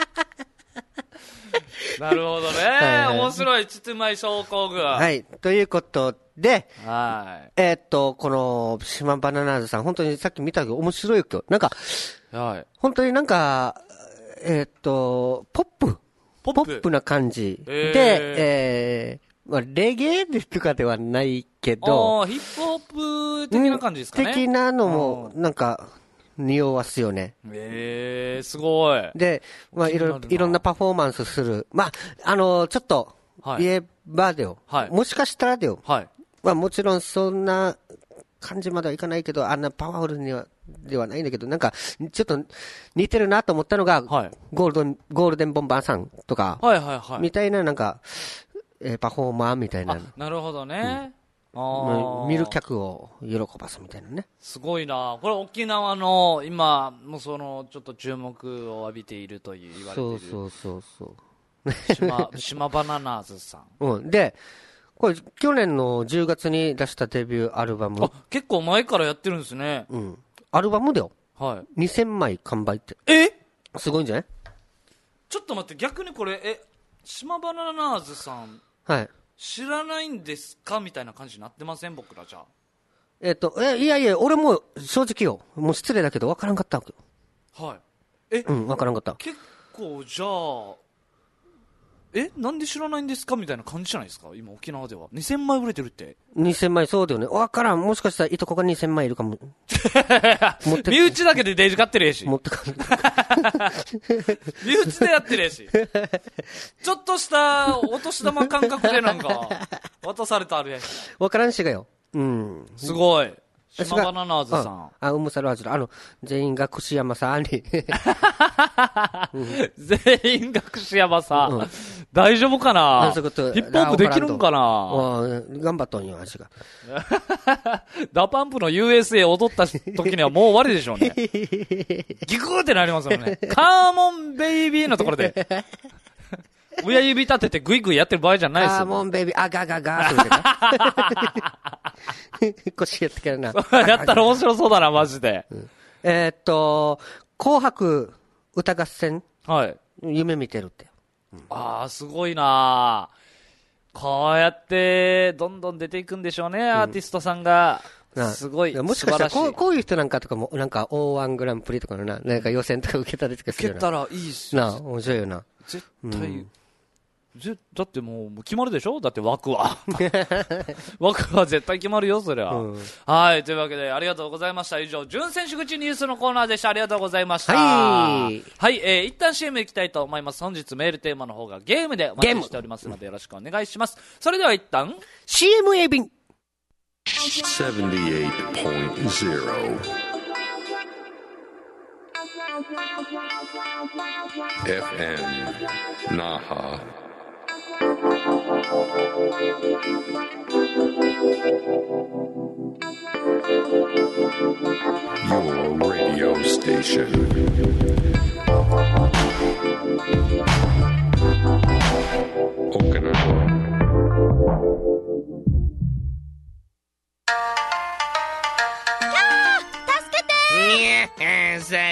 なるほどね。 はいはい面白い一つ前症候群。は。 はいい。ということで、 はえーっと、この、島バナナーズさん、本当にさっき見たけど面白いよ。なんか、 い。はい。 本当になんか、えーっと、ポップ。 ポップな感じ。 えーで、えー、まあ、レゲエとかではないけど、 ああ、ヒップホップ的な感じですかね。 的なのも、なんか、匂わすよね。 ええー、すごい。 で、まあ、いろいろ、いろんなパフォーマンスする。まあ、あの、ちょっと、 はい言えばだよ。 はいもしかしたらだよ。 はい。 まあ、もちろんそんな感じまではいかないけど、あんなパワフルには、ではないんだけど、なんか、ちょっと似てるなと思ったのが、 はいゴールドン、ゴールデンボンバーさんとか、 はいはいはい。 みたいな、なんか、えーパフォーマーみたいなあ、、なるほどね。ああ。 見る客を喜ばすみたいなね。 すごいな。これ沖縄の今、もうその、ちょっと注目を浴びているという言われてそいうる。 そうそうそう。 島、島バナナーズさん。 うん。で、これ、去年のじゅうがつに出したデビューアルバム。 あ、結構前からやってるんですね。 うん。アルバムだよ。 はい。 にせんまい完売って。 えすごいんじゃない？ ちょっと待って、逆にこれ、え、島バナナーズさん、 はい。 知らないんですかみたいな感じになってません僕らじゃあ。 えっと、え、いやいや、俺も正直よ。もう失礼だけど分からんかったわけよ。 はい。え、 うん、分からんかった。 結構じゃあ、え、なんで知らないんですかみたいな感じじゃないですか今沖縄では。にせんまい売れてるって。 にせんまい、そうだよね。分からん。もしかしたらいとこがにせんまいいるかも。持って身内だけでデージ買ってるやし。 持ってかる。 身内でやってるやし。ちょっとしたお年玉感覚でなんか、渡されたあるやし。 分からんしがよ。うん。 すごい。 私が島バナナーズさん。 あ、あうむさるはずら。あの、全員が串山さんに。 全員が串山さん。大丈夫かなヒそういうことップホップできるんかなうん頑張っとんよ、足が。 ダパンプの ユーエスエー 踊った時にはもう終わりでしょうね。ギクーってなりますよね。カーモンベイビーのところで。親指立ててグイグイやってる場合じゃないですよ。 あー、もんベイビー、あががが、そうだな。腰やってからな。 やったら面白そうだな、マジで。 えーっと、紅白歌合戦、 はい。 夢見てるって。 ああ、すごいなこうやって、どんどん出ていくんでしょうね、アーティストさんが。 なすごい。 もしかしたらこう、 素晴らしい。 こういう人なんかとかも、なんか オーワン グランプリとかのな、なんか予選とか受けたりとかするよな。 受けたらいいっすなあ、 よ。 面白いよな。 絶対、ぜだってもう決まるでしょだって枠は。枠は絶対決まるよ、そりゃ。 うんはい、というわけでありがとうございました。以上、純選手口ニュースのコーナーでした。ありがとうございました。 はいはい、えー、一旦 シーエム 行きたいと思います。本日メールテーマの方がゲームでお待ちしておりますのでよろしくお願いします。それでは一旦、 シーエムエー 便。 セブンティーエイトポイントゼロ エフエム Naha Your radio station Okinawa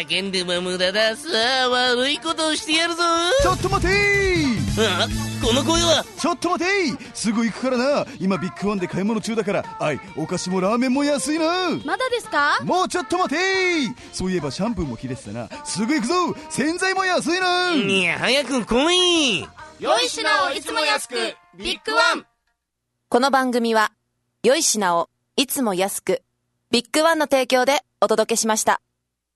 叫んでも無駄だ。さあ、悪いことをしてやるぞ。 ちょっと待てー。 あ、この声は。 ちょっと待てー。すぐ行くからな。今ビッグワンで買い物中だから、あい、お菓子もラーメンも安いな。 まだですか？ もうちょっと待てー。そういえばシャンプーも切れてたな。すぐ行くぞ。洗剤も安いな。 いや、早く来い。 良い品をいつも安く、ビッグワン。 この番組は、良い品をいつも安く、ビッグワンの提供でお届けしました。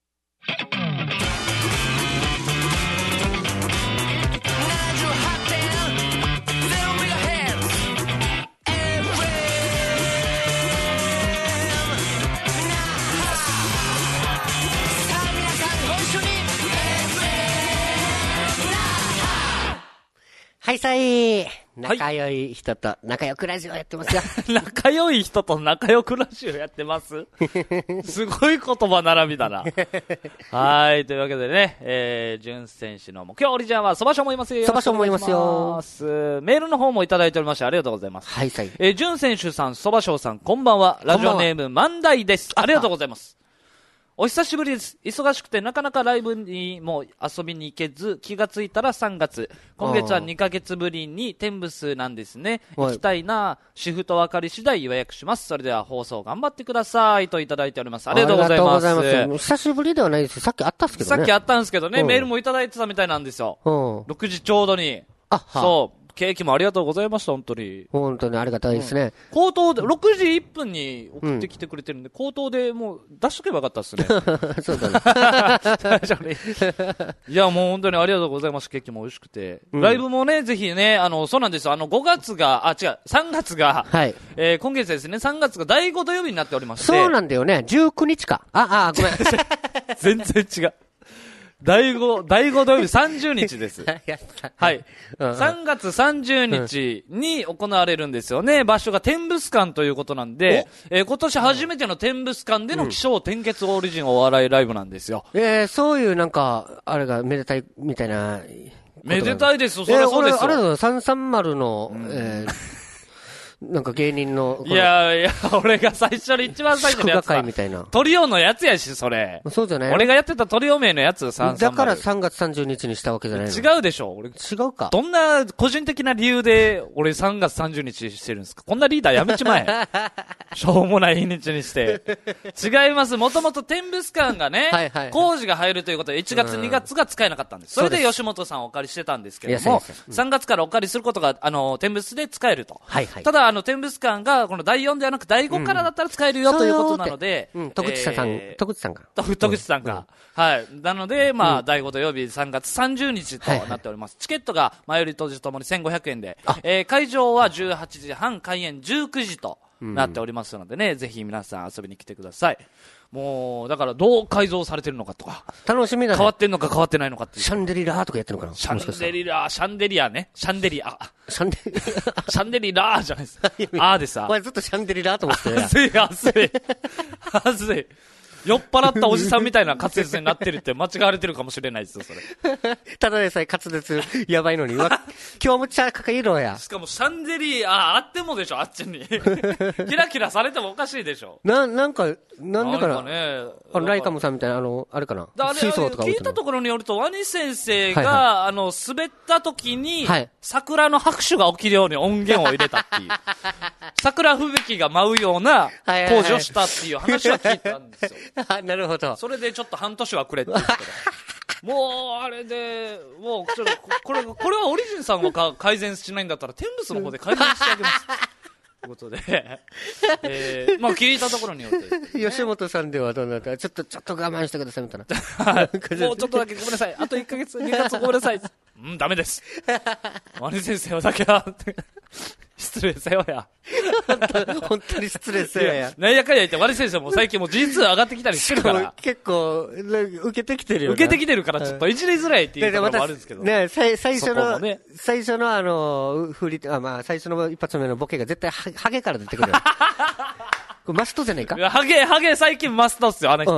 はいさい、仲良い人と仲良くラジオやってますよ。 仲良い人と仲良くラジオやってますすごい言葉並びだな。はい、というわけでね、えー、淳選手の目標オリジナルはそばしょもいますよ。 そばしょもいますよ。 メールの方もいただいておりましてありがとうございます。 はいさい。 えー、淳選手さん、そばしょうさん、こんばんは。ラジオネーム万代です。ありがとうございます。お久しぶりです。忙しくてなかなかライブにも遊びに行けず、気がついたらさんがつ。今月はにかげつぶりに天ブスなんですね。行きたいな。シフト分かり次第予約します。それでは放送頑張ってください。といただいております。ありがとうございます。ありがとうございます。 久しぶりではないです。さっきあったんですけどね。 さっきあったんですけどね、 うん、 メールもいただいてたみたいなんですよ。 うん、 ろくじちょうどに。 あ、 そう。ケーキもありがとうございました、本当に。 本当にありがたいですね。 うん、口頭で、ろくじいっぷんに送ってきてくれてるんで、うん、口頭でもう出しとけばよかったっすね。 そうだね。 最初に。いや、もう本当にありがとうございます。ケーキも美味しくて。うん、ライブもね、ぜひね、あの、そうなんですよ。あの、ごがつが、あ、違う、さんがつが、 はい。 えー、今月ですね、さんがつがだいご土曜日になっておりまして。 そうなんだよね。じゅうくにちか。あ、あ、ごめん。 全然違う。だいご、だいご土曜日さんじゅうにちです。はい。うんうん、さんがつさんじゅうにちに行われるんですよね。場所が天物館ということなんで、えー、今年初めての天物館での起承転結オリジンお笑いライブなんですよ。 うん、えー、そういうなんか、あれがめでたいみたいな。 めでたいですよ、それはそうですよ。 えー、あれだよ、さんさんまるの、うん、えーなんか芸人の。 いやいや、俺が最初に一番最初のやつ会みたいな。 トリオのやつやし、それ。 そうじゃない？ 俺がやってたトリオ名のやつ、さんさんまる。 だからさんがつさんじゅうにちにしたわけじゃないの？ 違うでしょ、俺。 違うか。 どんな個人的な理由で、俺さんがつさんじゅうにちしてるんですか？こんなリーダーやめちまえ。しょうもない日にちにして。違います。もともと天物館がね、はいはいはい、工事が入るということでいちがつにがつが使えなかったんです。それで吉本さんをお借りしてたんですけども、うん、さんがつからお借りすることが、あの、天物で使えると。はいはい、ただ、あの、天物館が、このだいよんではなくだいごからだったら使えるよ、うん、ということなので、 うん、徳地さん、えー、徳地さんが。 徳地さんが。うん、はい。なので、まあ、うん、だいご土曜日さんがつさんじゅうにちとなっております。はいはい、チケットが前売り当時ともにせんごひゃくえんで、えー、会場はじゅうはちじはん、開演じゅうくじとなっておりますのでね、うん、ぜひ皆さん遊びに来てください。もう、だからどう改造されてるのかとか。 楽しみだね。 変わってんのか変わってないのかっていう。 シャンデリラーとかやってるのかな？ シャンデリラー、シャンデリアね。シャンデリア。 シャンデリ、 シャンデリラーじゃないですか。あーでさ。 お前ずっとシャンデリラーと思ってたよ。 はずい、はずい。はずい。酔っ払ったおじさんみたいな滑舌になってるって間違われてるかもしれないですよ、それ。 ただでさえ滑舌やばいのに。今日もちゃかかいろや。 しかもシャンデリー、あ、あってもでしょ、あっちに。キラキラされてもおかしいでしょ。 な、なんか、なんでかな。 なんかね。 あの、ライカムさんみたいな、あの、あれかな。 水槽とか聞いたところによると、ワニ先生が、はいはい、あの、滑った時に、はい、桜の拍手が起きるように音源を入れたっていう。桜吹雪が舞うような工事をしたっていう話は聞いたんですよ。 あ、なるほど。 それでちょっと半年はくれって言ってた。もう、あれで、もう、ちょっと、これ、これはオリジンさんが改善しないんだったら、天物の方で改善してあげます。ということで、えー、まあ聞いたところによって、 ね。吉本さんではどうなったちょっと、ちょっと我慢してくださいみたいな。もうちょっとだけごめんなさい。あといっかげつ、にがつごめんなさい。うん、ダメです。ワニ先生だけは、失礼せよや。 本当に失礼せよや。 なんやかんや言って、ワニ先生も最近もう事実上がってきたりしてるから。 結構、受けてきてるよね。 受けてきてるから、ちょっといじりづらいっていうところもあるんですけど。 ね、最初の、ね、最初のあの、振り、あ、まあ、最初の一発目のボケが絶対ハゲから出てくる。これマストじゃないか？ ハゲ、ハゲ最近マストっすよ、あの人。うん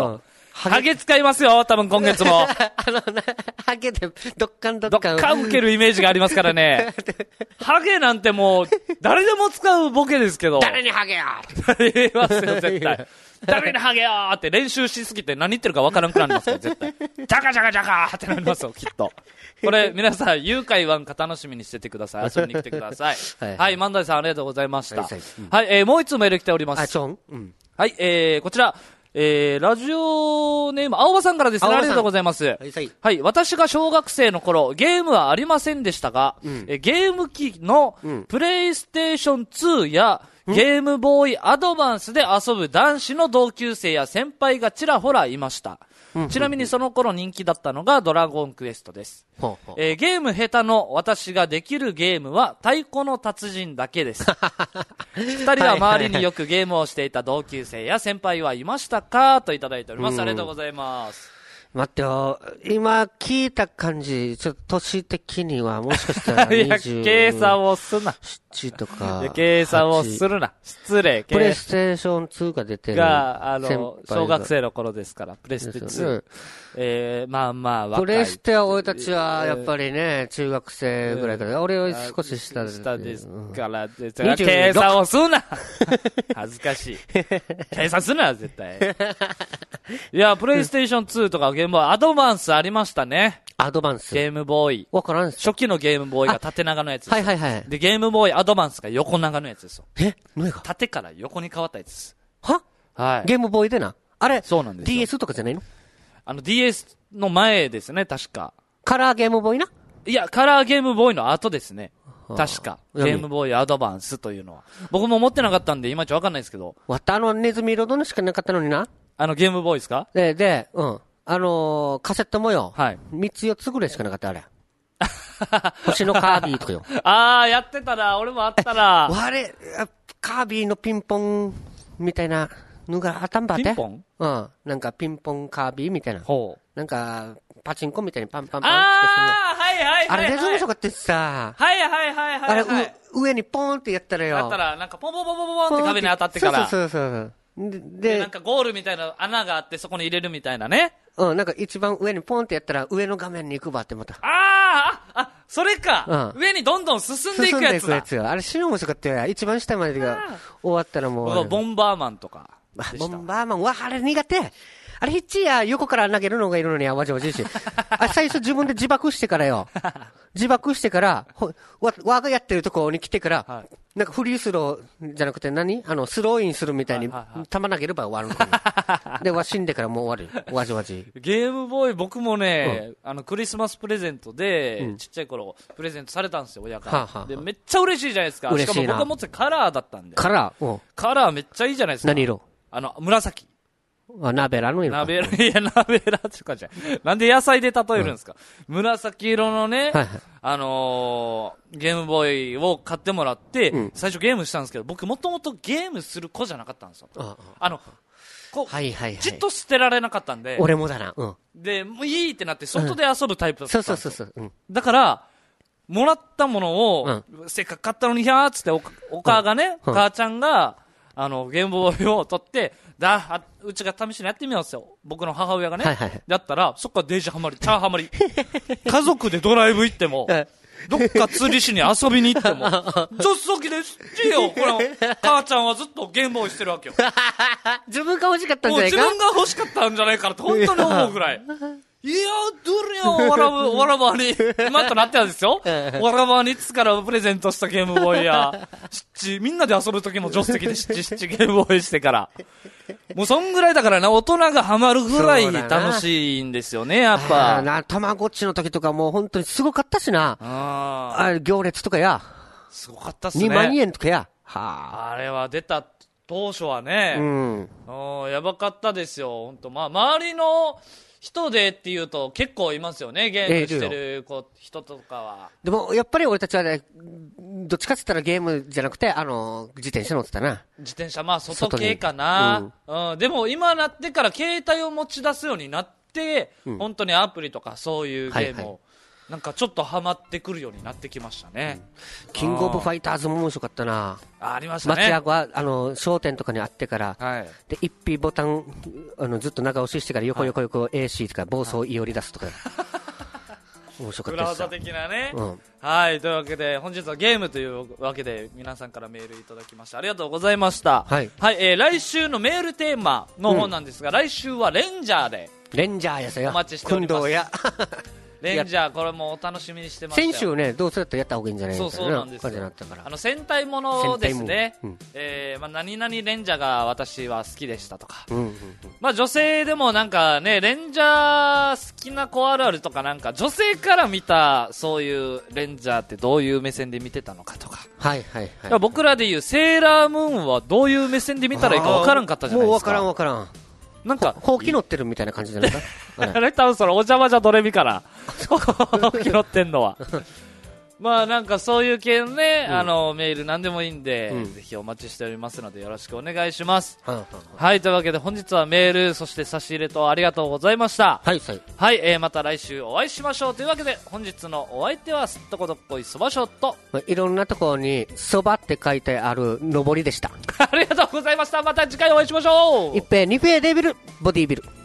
ハゲ使いますよ、多分今月も。 あのね、ハゲで、どっかんどっどっかん。 か受けるイメージがありますからね。ハゲなんてもう、誰でも使うボケですけど。 誰にハゲよ言いますよ、絶対。誰にハゲよーって練習しすぎて何言ってるか分からんくなりますから、絶対。ジャカジャカジャカーってなりますよ、きっと。これ、皆さん、誘拐ワンか楽しみにしててください。遊びに来てください。はい、はい、万代さんありがとうございました。はい、うんはい、えー、もう一つメール来ております。 あ、ちょん、うん、 はい、えー、こちら、えー、ラジオネーム、青葉さんからですね。ありがとうございます。はい、はい、私が小学生の頃、ゲームはありませんでしたが、うん、えゲーム機の、プレイステーションツーや、うん、ゲームボーイアドバンスで遊ぶ男子の同級生や先輩がちらほらいました。うん、ちなみにその頃人気だったのがドラゴンクエストです。ほうほうえー、ゲーム下手の私ができるゲームは太鼓の達人だけです。二人は周りによくゲームをしていた同級生や先輩はいましたかといただいております。ありがとうございます。 待ってよ、今聞いた感じ、ちょっと年的にはもしかしたらいや、計算をすな。 ななとか。 いや、計算をするな。失礼。 プレイステーションツーが出てる。 が、あの、小学生の頃ですから、プレステツー。えー、まあまあ、若い。 プレステは俺たちは、やっぱりね、中学生ぐらいから、俺より少し下です。 下ですから、計算をすな恥ずかしい。計算すな、絶対。いや、プレイステーションツーとかゲームボーイ、アドバンスありましたね。 アドバンス。 ゲームボーイ。 わからんす。 初期のゲームボーイが縦長のやつです。 はいはいはい。 で、ゲームボーイアドバンスが横長のやつですよ。 え何が縦から横に変わったやつです。 ははい。 ゲームボーイでな。あれそうなんですよ。 ディーエス とかじゃないの？ あの ディーエス の前ですね、確か。 カラーゲームボーイな？ いや、カラーゲームボーイの後ですね。確か。ゲームボーイアドバンスというのは。僕も持ってなかったんで、いまいちわかんないですけど。 わったあのネズミ色のしかなかったのにな。 あのゲームボーイですか？ で、で、うん。あのー、カセットもよ。 はい。 三つ四つぐらいしかなかった、あれ。星のカービィとかよ。 あー、やってたな。俺もあったな。 あれ、カービィのピンポンみたいなのがあったんばって。 ピンポン？ うん。なんかピンポンカービィみたいな。 ほう。 なんか、パチンコみたいにパンパンパンってするの。あー、はいはいはい、はい。 あれ、ネズミとかってさ。 はいはいはいはい、はい。 あれ、上にポーンってやったらよ。 やったら、なんかポンポンポンポンポンって壁に当たってから。 そうそうそうそう。 で、でなんかゴールみたいな穴があってそこに入れるみたいなね。 うん、なんか一番上にポンってやったら上の画面に行くばってまた。 あー、あ、あ、それか、うん。上にどんどん進んでいくやつだ。進んでいくやつよ。あれ死ぬ面白かったよ。一番下までが終わったらもう。 ボンバーマンとか。 ボンバーマン、わ、あれ苦手。あれヒッチや横から投げるのがいるのにわじわじし。あ最初自分で自爆してからよ。自爆してから、ほわ、わがやってるとこに来てから、はい、なんかフリースローじゃなくて何あの、スローインするみたいに、はいはいはい、球投げれば終わるのかな。で、わ、死んでからもう終わる。わじわじ。 ゲームボーイ僕もね、うん、あの、クリスマスプレゼントで、うん、ちっちゃい頃、プレゼントされたんですよ、親から。はあはあ、で、めっちゃ嬉しいじゃないですか。しかも僕が持ってたカラーだったんで。 カラー、うん、 カラーめっちゃいいじゃないですか。 何色？ あの、紫。 あ、ナベラの色。 ナベラ、いや、ナベラってかじゃん。なんで野菜で例えるんですか、うん、紫色のね、はいはい、あのー、ゲームボーイを買ってもらって、うん、最初ゲームしたんですけど、僕もともとゲームする子じゃなかったんですよ。あ, あの、こう、はいはいはい、じっと捨てられなかったんで。 俺もだな。うん。 で、もういいってなって外で遊ぶタイプだったんですよ。 うん、そうそうそうそう。うん、 だから、もらったものを、うん、せっかく買ったのにひゃーっつってお、お母がね、うん、母ちゃんが、あの、ゲームボーイを取って、だ、あ、うちが試しにやってみようっすよ。僕の母親がね。はいはい、やったら、そっからデージハマり、チャーハマり。家族でドライブ行っても、どっか釣りしに遊びに行っても、助手席ですっちよ。これ、母ちゃんはずっとゲームボーイしてるわけよ。 自分が欲しかったんじゃないか？ もう自分が欲しかったんじゃないかなって本当に思うぐらい。いやー、どれよ、わらば、わらばに、今となってはですよ。わらばにつからプレゼントしたゲームボーイや、七、みんなで遊ぶ時も助手席で七七ゲームボーイしてから。もうそんぐらいだからな、大人がハマるぐらい楽しいんですよね、やっぱ。 あな、たまごっちの時とかもう本当にすごかったしな。ああ行列とかや。 すごかったっすね。 にまんえんとかや。はあ。あれは出た当初はね。 うん。 やばかったですよ、本当まあ、周りの、人でっていうと結構いますよね、ゲームしてる子、人とかは。 でも、やっぱり俺たちはね、どっちかって言ったらゲームじゃなくて、あの、自転車乗ってたな。 自転車、まあ、外系かな。うん、うん。でも、今なってから携帯を持ち出すようになって、うん、本当にアプリとかそういうゲームをなんかちょっとハマってくるようになってきましたね、 うん、キングオブファイターズも面白かったな。 あ、ありましたね。 町屋はあの商店とかにあってから、 はい、 で一匹ボタンあのずっと長押ししてから横横横 エーシー とか暴走いおり出すとか、はい、面白かったです。 裏技的なね、 うん、 はい、というわけで本日はゲームというわけで皆さんからメールいただきましてありがとうございました。 はい、 はい、えー、来週のメールテーマの方なんですが、うん、来週はレンジャーでレンジャーやさよお待ちしております。 やレンジャーこれもお楽しみにしてましたよ。 先週ねどうせだったらやった方がいいんじゃないかな。 そうそうなんですよ。 なったからあの戦隊ものですね、 うん、 えーまあ、何々レンジャーが私は好きでしたとか、 うんうんうん、 まあ、女性でもなんかねレンジャー好きな子あるあるとか、なんか女性から見たそういうレンジャーってどういう目線で見てたのかとか、 はいはいはい、 僕らでいうセーラームーンはどういう目線で見たらいいか分からんかったじゃないですか。 もう分からん分からん、 なんかほうき乗ってるみたいな感じじゃないかあれ多分それお邪魔じゃドレミからほうき乗ってんのはまあなんかそういう系のね、うん、あのメール何でもいいんで、うん、ぜひお待ちしておりますのでよろしくお願いします、うん、はい、というわけで本日はメールそして差し入れとありがとうございました。 はい、はい、 はい、えー、また来週お会いしましょう。というわけで本日のお相手はすっとこどっこいそばショット、 いろんなところにそばって書いてある上りでしたありがとうございました。また次回お会いしましょう。 一平二平デビルボディービル。